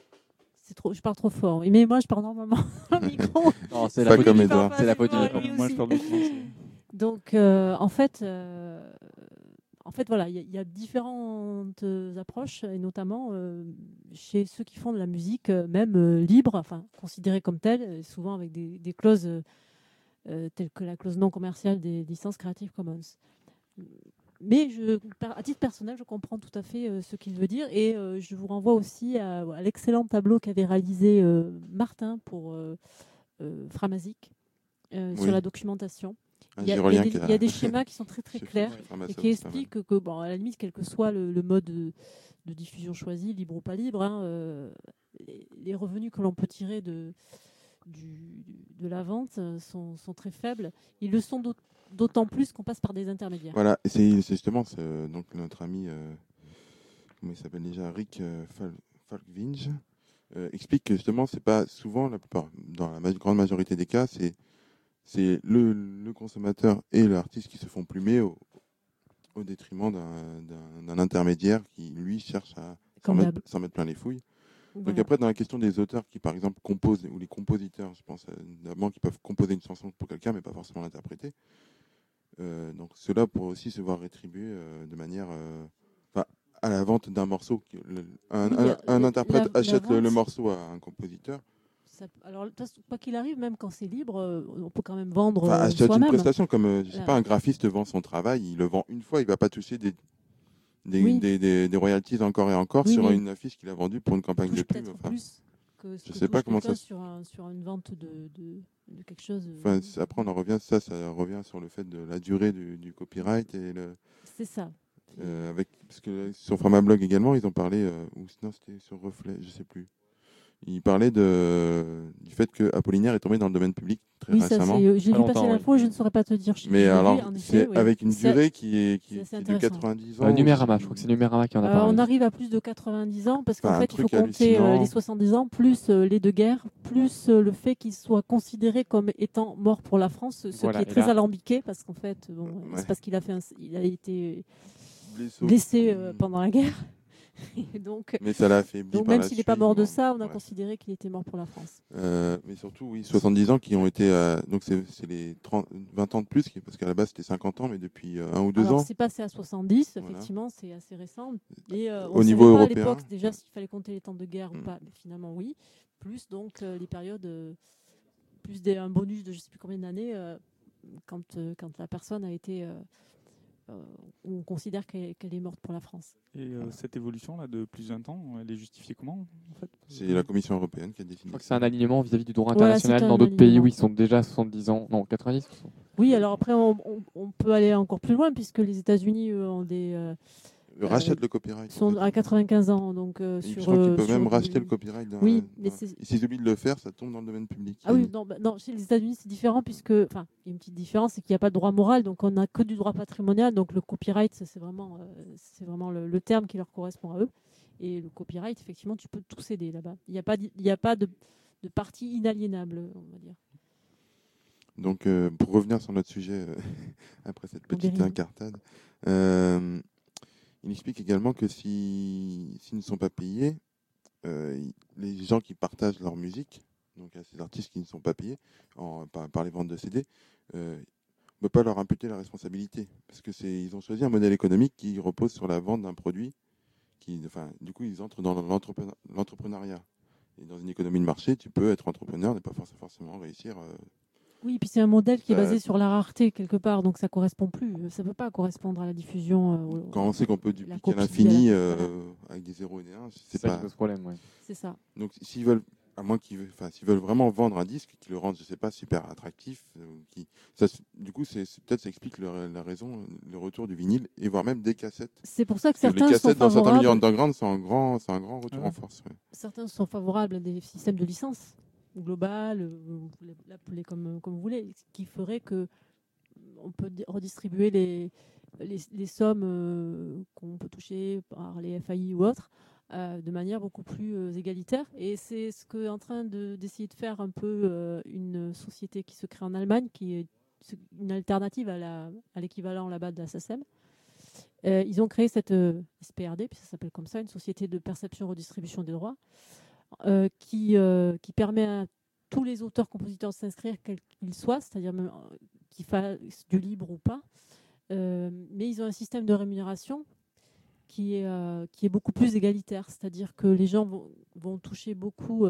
Je parle trop fort. Mais moi, je parle normalement au micro. Non, c'est la faute comme Edouard. C'est la faute Moi, je parle doucement. Donc, en fait, voilà, il y a différentes approches, et notamment chez ceux qui font de la musique, même libre, enfin considérée comme telle, souvent avec des clauses telles que la clause non commerciale des licences Creative Commons. Mais à titre personnel, je comprends tout à fait ce qu'il veut dire, et je vous renvoie aussi à l'excellent tableau qu'avait réalisé Martin pour Framazik sur la documentation. Il y a des schémas qui sont très très clairs et qui expliquent que, à la limite, quel que soit le mode de diffusion choisi, libre ou pas libre, les revenus que l'on peut tirer de la vente sont très faibles. Ils le sont d'autant plus qu'on passe par des intermédiaires. Voilà, et c'est justement donc notre ami, comment il s'appelle déjà, Rick Falkvinge, explique que justement, c'est pas souvent, dans la grande majorité des cas, c'est le consommateur et l'artiste qui se font plumer au détriment d'un intermédiaire qui, lui, cherche à s'en mettre plein les fouilles. Voilà. Donc après, dans la question des auteurs qui, par exemple, composent, ou les compositeurs, je pense notamment qui peuvent composer une chanson pour quelqu'un, mais pas forcément l'interpréter. Donc ceux-là pourraient aussi se voir rétribuer de manière... à la vente d'un morceau. Un interprète achète le morceau à un compositeur. Alors, quoi qu'il arrive, même quand c'est libre, on peut quand même vendre achète soi-même. Une prestation, comme je sais pas, un graphiste vend son travail, il le vend une fois, il va pas toucher des royalties encore et encore sur une affiche qu'il a vendue pour une campagne de pub. Plus que je sais pas comment ça sur une vente de quelque chose. Après, on revient sur le fait de la durée du copyright et c'est ça. Parce que sur Framablog également, ils ont parlé, ou sinon c'était sur Reflet, je sais plus. Il parlait du fait que Apollinaire est tombé dans le domaine public très récemment. J'ai vu passer l'info et je ne saurais pas te dire. Mais alors, c'est avec une durée qui est de 90 ans. Numérama, je crois que c'est Numérama qui en a parlé. On arrive à plus de 90 ans parce qu'en fait, il faut compter les 70 ans, plus les deux guerres, plus le fait qu'il soit considéré comme étant mort pour la France, ce qui est très alambiqué parce qu'en fait, c'est parce qu'il a été blessé pendant la guerre. Donc, Mais ça l'a affaibli. donc par même la s'il n'est pas mort de suite, ça, on a bref. considéré qu'il était mort pour la France. Mais surtout, oui, 70 ans qui ont été. Donc, c'est les 20 ans de plus, parce qu'à la base, c'était 50 ans, mais depuis 1 ou 2 Alors, ans. c'est passé à 70, Voilà. effectivement, c'est assez récent. Et on Au ne niveau savait pas à européen. l'époque déjà s'il fallait compter les temps de guerre ou pas, mais finalement, oui. Plus donc les périodes, plus un bonus de je ne sais plus combien d'années, quand la personne a été. On considère qu'elle est morte pour la France. Et cette évolution-là de plus d'un temps, elle est justifiée comment en fait? C'est la Commission européenne qui a Je défini. crois que c'est un alignement vis-à-vis du droit Voilà, international c'est un dans d'autres pays alignement. où ils sont déjà à 70 ans. Non, 90. Oui, alors après, on peut aller encore plus loin, puisque les États-Unis ont des. Rachète le copyright. Sont à 95 ans. Donc, Il sur, me semble qu'ils peuvent sur même du- racheter le copyright. Oui, mais c'est. S'ils oublient de le faire, ça tombe dans le domaine public. Ah oui, non, chez les États-Unis, c'est différent, puisque. Enfin, il y a une petite différence, c'est qu'il n'y a pas de droit moral, donc on n'a que du droit patrimonial. Donc, le copyright, c'est vraiment le terme qui leur correspond à eux. Et le copyright, effectivement, tu peux tout céder là-bas. Il n'y a pas de partie inaliénable, on va dire. Donc, pour revenir sur notre sujet, après cette petite dérive. incartade, il explique également que s'ils ne sont pas payés, les gens qui partagent leur musique, donc à ces artistes qui ne sont pas payés par les ventes de CD, ne peut pas leur imputer la responsabilité. Parce que ils ont choisi un modèle économique qui repose sur la vente d'un produit. Du coup, ils entrent dans l'entrepreneuriat. Et dans une économie de marché, tu peux être entrepreneur, ne pas forcément réussir. Oui, puis c'est un modèle qui est basé sur la rareté quelque part, donc ça correspond plus. Ça peut pas correspondre à la diffusion. Quand on sait qu'on peut la dupliquer à copie, l'infini voilà. avec des 0 et des 1, C'est ça qui pose problème, ouais. C'est ça. Donc s'ils veulent, à moins s'ils veulent vraiment vendre un disque, qu'ils le rendent, je sais pas, super attractif, du coup, peut-être ça explique la raison, le retour du vinyle et voire même des cassettes. C'est pour ça que Parce que certains les sont cassettes dans certains milieux favorables. underground, c'est un grand retour en force. Ouais. Certains sont favorables à des systèmes de licence global, vous l'appelez comme vous voulez, ce qui ferait que on peut redistribuer les sommes qu'on peut toucher par les FAI ou autres de manière beaucoup plus égalitaire. Et c'est ce qu'est en train d'essayer de faire un peu une société qui se crée en Allemagne, qui est une alternative à l'équivalent là-bas de la SACEM. Ils ont créé cette SPRD, puis ça s'appelle comme ça, une société de perception et redistribution des droits, qui permet à tous les auteurs-compositeurs de s'inscrire, quels qu'ils soient, c'est-à-dire même qu'ils fassent du libre ou pas. Mais ils ont un système de rémunération qui est beaucoup plus égalitaire, c'est-à-dire que les gens vont toucher beaucoup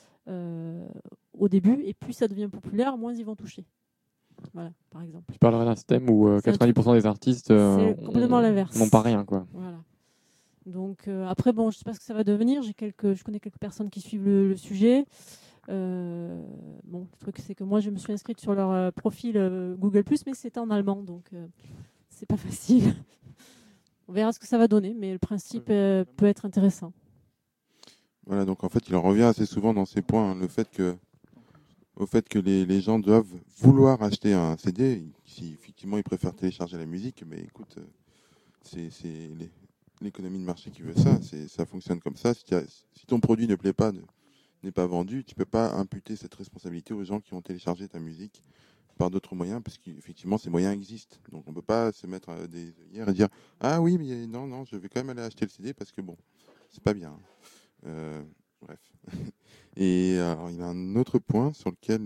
au début, et plus ça devient populaire, moins ils vont toucher. Voilà, par exemple. Tu parlerais d'un système où 90% des artistes c'est complètement l'inverse. N'ont pas rien, quoi. Voilà. Donc après, bon, je ne sais pas ce que ça va devenir. Je connais quelques personnes qui suivent le sujet. Bon, le truc, c'est que moi, je me suis inscrite sur leur profil Google+, mais c'était en allemand, donc c'est pas facile. On verra ce que ça va donner, mais le principe peut être intéressant. Voilà, donc en fait, il en revient assez souvent dans ces points, au fait que les gens doivent vouloir acheter un CD. Si effectivement ils préfèrent télécharger la musique, mais écoute, c'est l'économie de marché qui veut ça. Ça fonctionne comme ça. Si ton produit ne plaît pas, n'est pas vendu, tu peux pas imputer cette responsabilité aux gens qui ont téléchargé ta musique par d'autres moyens, parce qu'effectivement ces moyens existent. Donc on peut pas se mettre des œillères et dire ah oui, mais non, je vais quand même aller acheter le CD parce que bon, c'est pas bien. Bref. Et alors, il y a un autre point sur lequel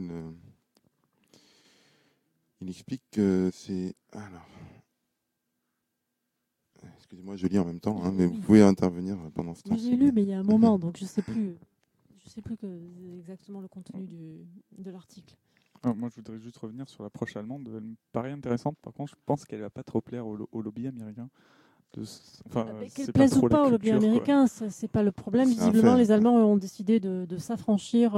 il explique que c'est... Alors, excusez-moi, je lis en même temps, hein, mais vous pouvez intervenir pendant ce temps. J'ai lu, mais il y a un moment, donc je sais plus exactement le contenu de l'article. Alors, moi, je voudrais juste revenir sur l'approche allemande. Elle me paraît intéressante. Par contre, je pense qu'elle ne va pas trop plaire au lobby américain. Qu'elle plaise ou pas au lobby américain, c'est pas le problème. Visiblement, les Allemands ont décidé de s'affranchir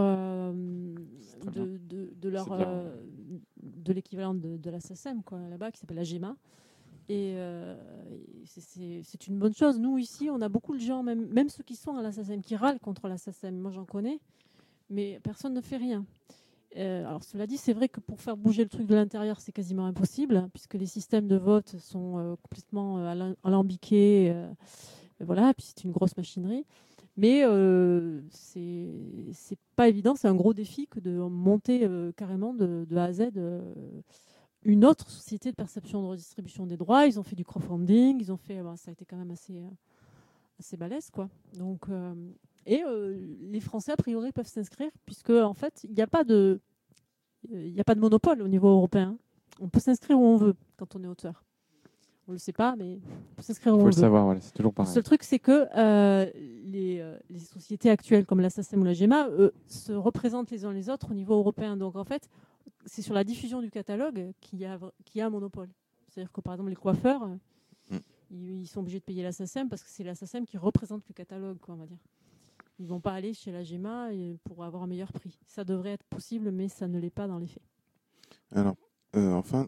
de l'équivalent de la SACEM, là-bas, qui s'appelle la GEMA. Et c'est une bonne chose. Nous, ici, on a beaucoup de gens, même ceux qui sont à la SACEM, qui râlent contre la SACEM. Moi, j'en connais, mais personne ne fait rien. Alors, cela dit, c'est vrai que pour faire bouger le truc de l'intérieur, c'est quasiment impossible, puisque les systèmes de vote sont complètement alambiqués. Voilà, puis c'est une grosse machinerie. Mais c'est pas évident, c'est un gros défi que de monter carrément de A à Z une autre société de perception de redistribution des droits. Ils ont fait du crowdfunding, ça a été quand même assez balèze, quoi. Donc, les Français, a priori, peuvent s'inscrire, puisque, en fait, il n'y a pas de monopole au niveau européen. On peut s'inscrire où on veut quand on est auteur. On ne le sait pas, mais on peut s'inscrire où Il on faut veut. le savoir, voilà, c'est toujours Le pareil. seul truc, c'est que les sociétés actuelles comme la SACEM ou la GEMA se représentent les uns les autres au niveau européen. Donc, en fait, c'est sur la diffusion du catalogue qu'il y a un monopole. C'est-à-dire que, par exemple, les coiffeurs, ils sont obligés de payer la SACEM parce que c'est la SACEM qui représente le catalogue, quoi, on va dire. Ils ne vont pas aller chez la GEMA pour avoir un meilleur prix. Ça devrait être possible, mais ça ne l'est pas dans les faits. Alors, enfin,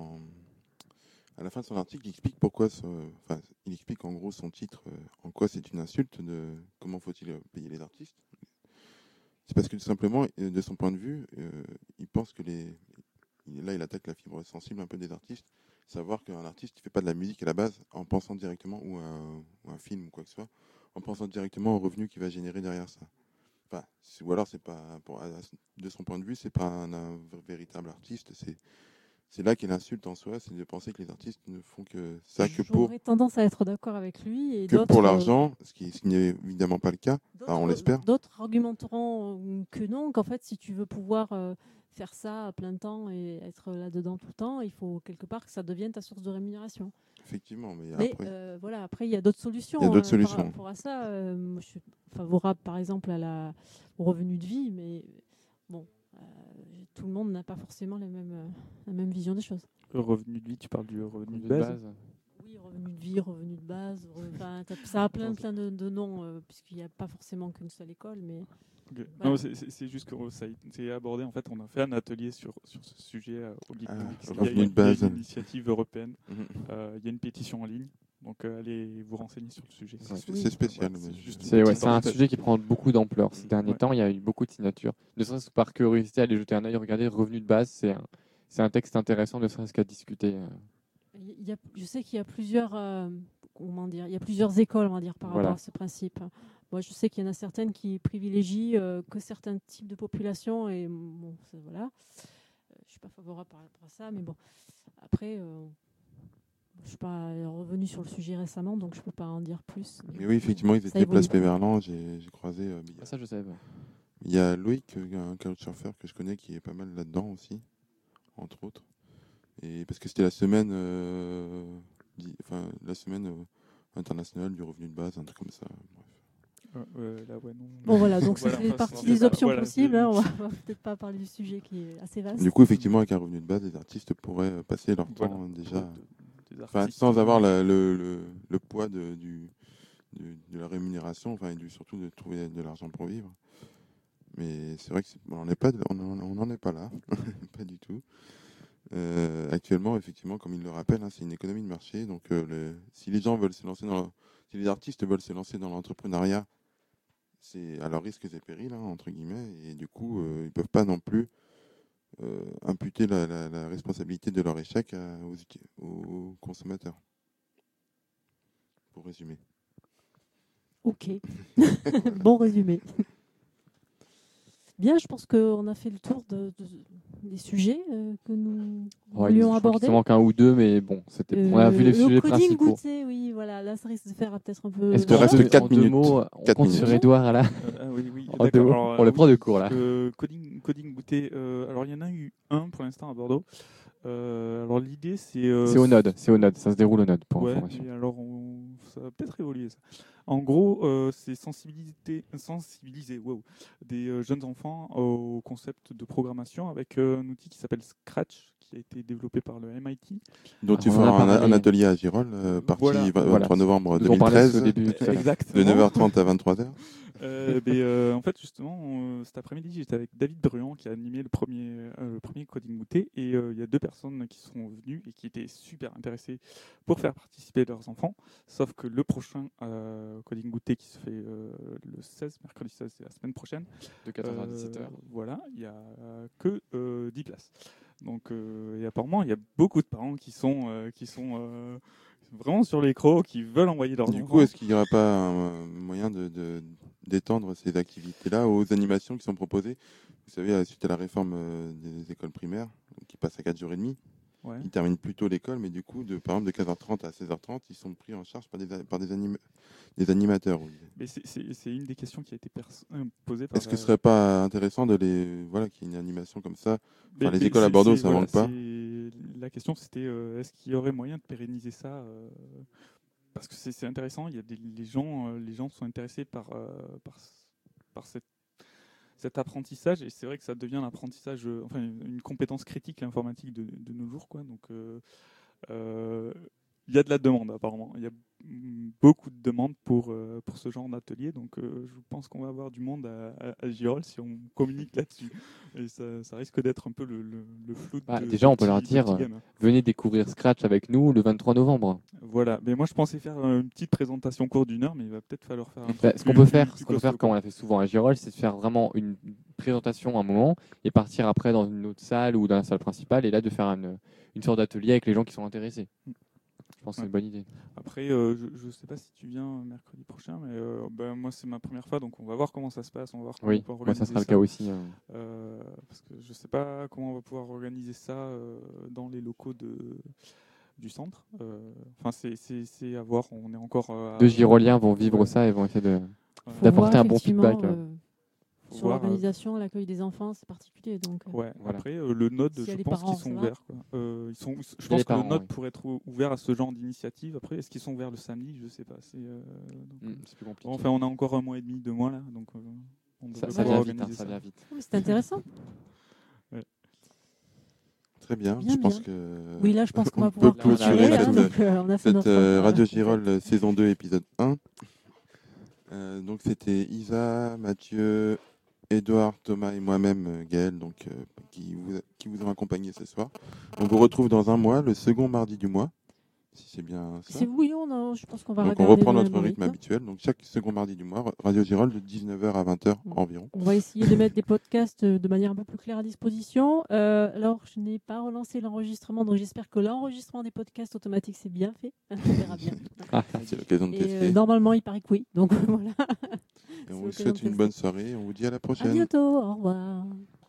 à la fin de son article, il explique il explique en gros son titre, en quoi c'est une insulte, de comment faut-il payer les artistes. C'est parce que tout simplement, de son point de vue, il pense que il attaque la fibre sensible un peu des artistes, savoir qu'un artiste ne fait pas de la musique à la base en pensant directement, ou un film ou quoi que ce soit, en pensant directement au revenu qu'il va générer derrière ça. Enfin, ou alors c'est pas, de son point de vue, c'est pas un véritable artiste, c'est là qu'est l'insulte en soi, c'est de penser que les artistes ne font que ça que pour J'aurais tendance à être d'accord avec lui. Et pour l'argent, ce qui n'est évidemment pas le cas, on l'espère. D'autres argumenteront que non, qu'en fait, si tu veux pouvoir faire ça à plein temps et être là-dedans tout le temps, il faut quelque part que ça devienne ta source de rémunération. Effectivement, mais après, il y a d'autres solutions. Il y a d'autres solutions. Par rapport à ça, moi, je suis favorable, par exemple, au revenu de vie, mais bon, tout le monde n'a pas forcément la même vision des choses. Le revenu de vie, tu parles du revenu de base. Oui, revenu de vie, revenu de base. Ça a plein de noms, puisqu'il n'y a pas forcément qu'une seule école, mais... Okay. Voilà. Non, c'est juste que ça a été abordé. En fait, on a fait un atelier sur ce sujet au Geek Comics. Il y a une initiative européenne. Il y a une pétition en ligne. Donc, allez vous renseigner sur le sujet. C'est spécial. C'est un sujet qui prend beaucoup d'ampleur. Ces derniers temps, il y a eu beaucoup de signatures. Ne serait-ce que par curiosité, aller jeter un œil, regarder revenu de base. C'est un texte intéressant, ne serait-ce qu'à discuter. Je sais qu'il y a plusieurs, il y a plusieurs écoles, on va dire, par rapport à ce principe. Moi, je sais qu'il y en a certaines qui privilégient que certains types de populations. Et bon, voilà. Je ne suis pas favorable par rapport à ça, mais bon. Après, je ne suis pas revenu sur le sujet récemment, donc je ne peux pas en dire plus. Mais oui, effectivement, ils étaient place Péverland. J'ai croisé. Ça, je sais. Il y a Loïc, un couchsurfer que je connais, qui est pas mal là-dedans aussi, entre autres. Et parce que c'était la semaine, internationale du revenu de base, un truc comme ça. Bref. Bon voilà, donc ça fait partie des options possibles. On va peut-être pas parler du sujet qui est assez vaste. Du coup, effectivement, avec un revenu de base, les artistes pourraient passer leur temps déjà, sans avoir le poids de la rémunération, surtout de trouver de l'argent pour vivre. Mais c'est vrai qu'on n'en est pas là, pas du tout. Actuellement, effectivement, comme il le rappelle, c'est une économie de marché. Donc, si les gens veulent se lancer si les artistes veulent se lancer dans l'entrepreneuriat, c'est à leurs risques et périls, entre guillemets, et du coup, ils ne peuvent pas non plus imputer la responsabilité de leur échec aux consommateurs. Pour résumer. Ok, bon résumé. Bien, je pense qu'on a fait le tour des sujets que nous voulions aborder. Il manque un ou deux, mais bon, on a vu les sujets principaux. Le coding goûté, oui, voilà. Là, ça risque de faire peut-être un peu... Il te reste 4 minutes. On compte sur Edouard, là. Oui. On les prend de cours, là. Coding goûté, alors il y en a eu un pour l'instant à Bordeaux. Alors l'idée, c'est... c'est au Node, ça se déroule au Node, pour information. Et alors, ça va peut-être évoluer, ça. En gros, c'est sensibiliser des jeunes enfants au concept de programmation avec un outil qui s'appelle Scratch, qui a été développé par le MIT. Donc tu feras un atelier à Girol, parti 23 novembre 2013, exact. de 9h30 à 23h. En fait, justement, cet après-midi, j'étais avec David Druan qui a animé le premier Coding Goûté, et il y a 2 personnes qui sont venues et qui étaient super intéressées pour faire participer leurs enfants. Sauf que le prochain Coding Goûté qui se fait le 16, mercredi 16, c'est la semaine prochaine. De 14h à 17h. Voilà, il n'y a que 10 places. Donc, et apparemment, il y a beaucoup de parents qui sont vraiment sur les crocs, qui veulent envoyer leurs enfants. Du coup, est-ce qu'il n'y aura pas un moyen d'étendre ces activités-là aux animations qui sont proposées ? Vous savez, suite à la réforme des écoles primaires, qui passe à 4 jours et demi, Ouais. ils terminent plus tôt l'école, mais du coup, par exemple, de 15h30 à 16h30, ils sont pris en charge par des animateurs. Mais c'est une des questions qui a été posée par... Est-ce que ce serait pas intéressant qu'il y ait une animation comme ça? Enfin, les écoles à Bordeaux, ça manque pas. La question, c'était est-ce qu'il y aurait moyen de pérenniser ça parce que c'est intéressant. Il y a les gens sont intéressés par cet apprentissage, et c'est vrai que ça devient l'apprentissage, une compétence critique, l'informatique de nos jours, quoi. Donc il y a de la demande apparemment. Il y a beaucoup de demandes pour ce genre d'atelier. Donc je pense qu'on va avoir du monde à Girolles si on communique là-dessus. Et ça risque d'être un peu le flou. Déjà, on peut leur dire venez découvrir Scratch avec nous le 23 novembre. Voilà. Mais moi, je pensais faire une petite présentation courte d'1 heure, mais il va peut-être falloir faire ce qu'on peut faire, comme on l'a fait souvent à Girolles, c'est de faire vraiment une présentation à un moment et partir après dans une autre salle ou dans la salle principale et là de faire une sorte d'atelier avec les gens qui sont intéressés. Je pense que c'est une bonne idée. Après, je ne sais pas si tu viens mercredi prochain, mais moi, c'est ma première fois, donc on va voir comment ça se passe. On va voir comment on peut organiser ça sera le cas aussi. Parce que je ne sais pas comment on va pouvoir organiser ça dans les locaux du centre. C'est à voir. On est encore. Deux Giroliens vont vivre ça et vont essayer d'apporter un bon feedback. Sur l'organisation, l'accueil des enfants, c'est particulier. Donc, voilà. Après, le Node, je pense qu'ils sont ouverts. Je pense que le Node pourrait être ouvert à ce genre d'initiative. Après, est-ce qu'ils sont ouverts le samedi? Je ne sais pas. C'est plus compliqué. Enfin, on a encore 1 mois et demi, 2 mois là. Donc, ça vient vite. Ça vient vite. C'est intéressant. Ouais. Très bien. Je pense que... Oui, là, je pense qu'on va pouvoir clôturer cette Radio Girolles Girolles saison 2, épisode 1. Donc c'était Isa, Mathieu, Edouard, Thomas et moi-même, Gaël, donc, qui vous ont accompagné ce soir. On vous retrouve dans 1 mois, le second mardi du mois, si c'est bien ça. Oui, je pense qu'on va donc on reprend notre rythme habituel. Donc chaque second mardi du mois, Radio Girolles de 19h à 20h environ. On va essayer de mettre des podcasts de manière un peu plus claire à disposition. Alors, je n'ai pas relancé l'enregistrement, donc j'espère que l'enregistrement des podcasts automatiques, c'est bien fait. On verra bien. C'est l'occasion de tester. Normalement, il paraît que oui. Donc voilà. Et on vous souhaite une bonne soirée. On vous dit à la prochaine. À bientôt. Au revoir.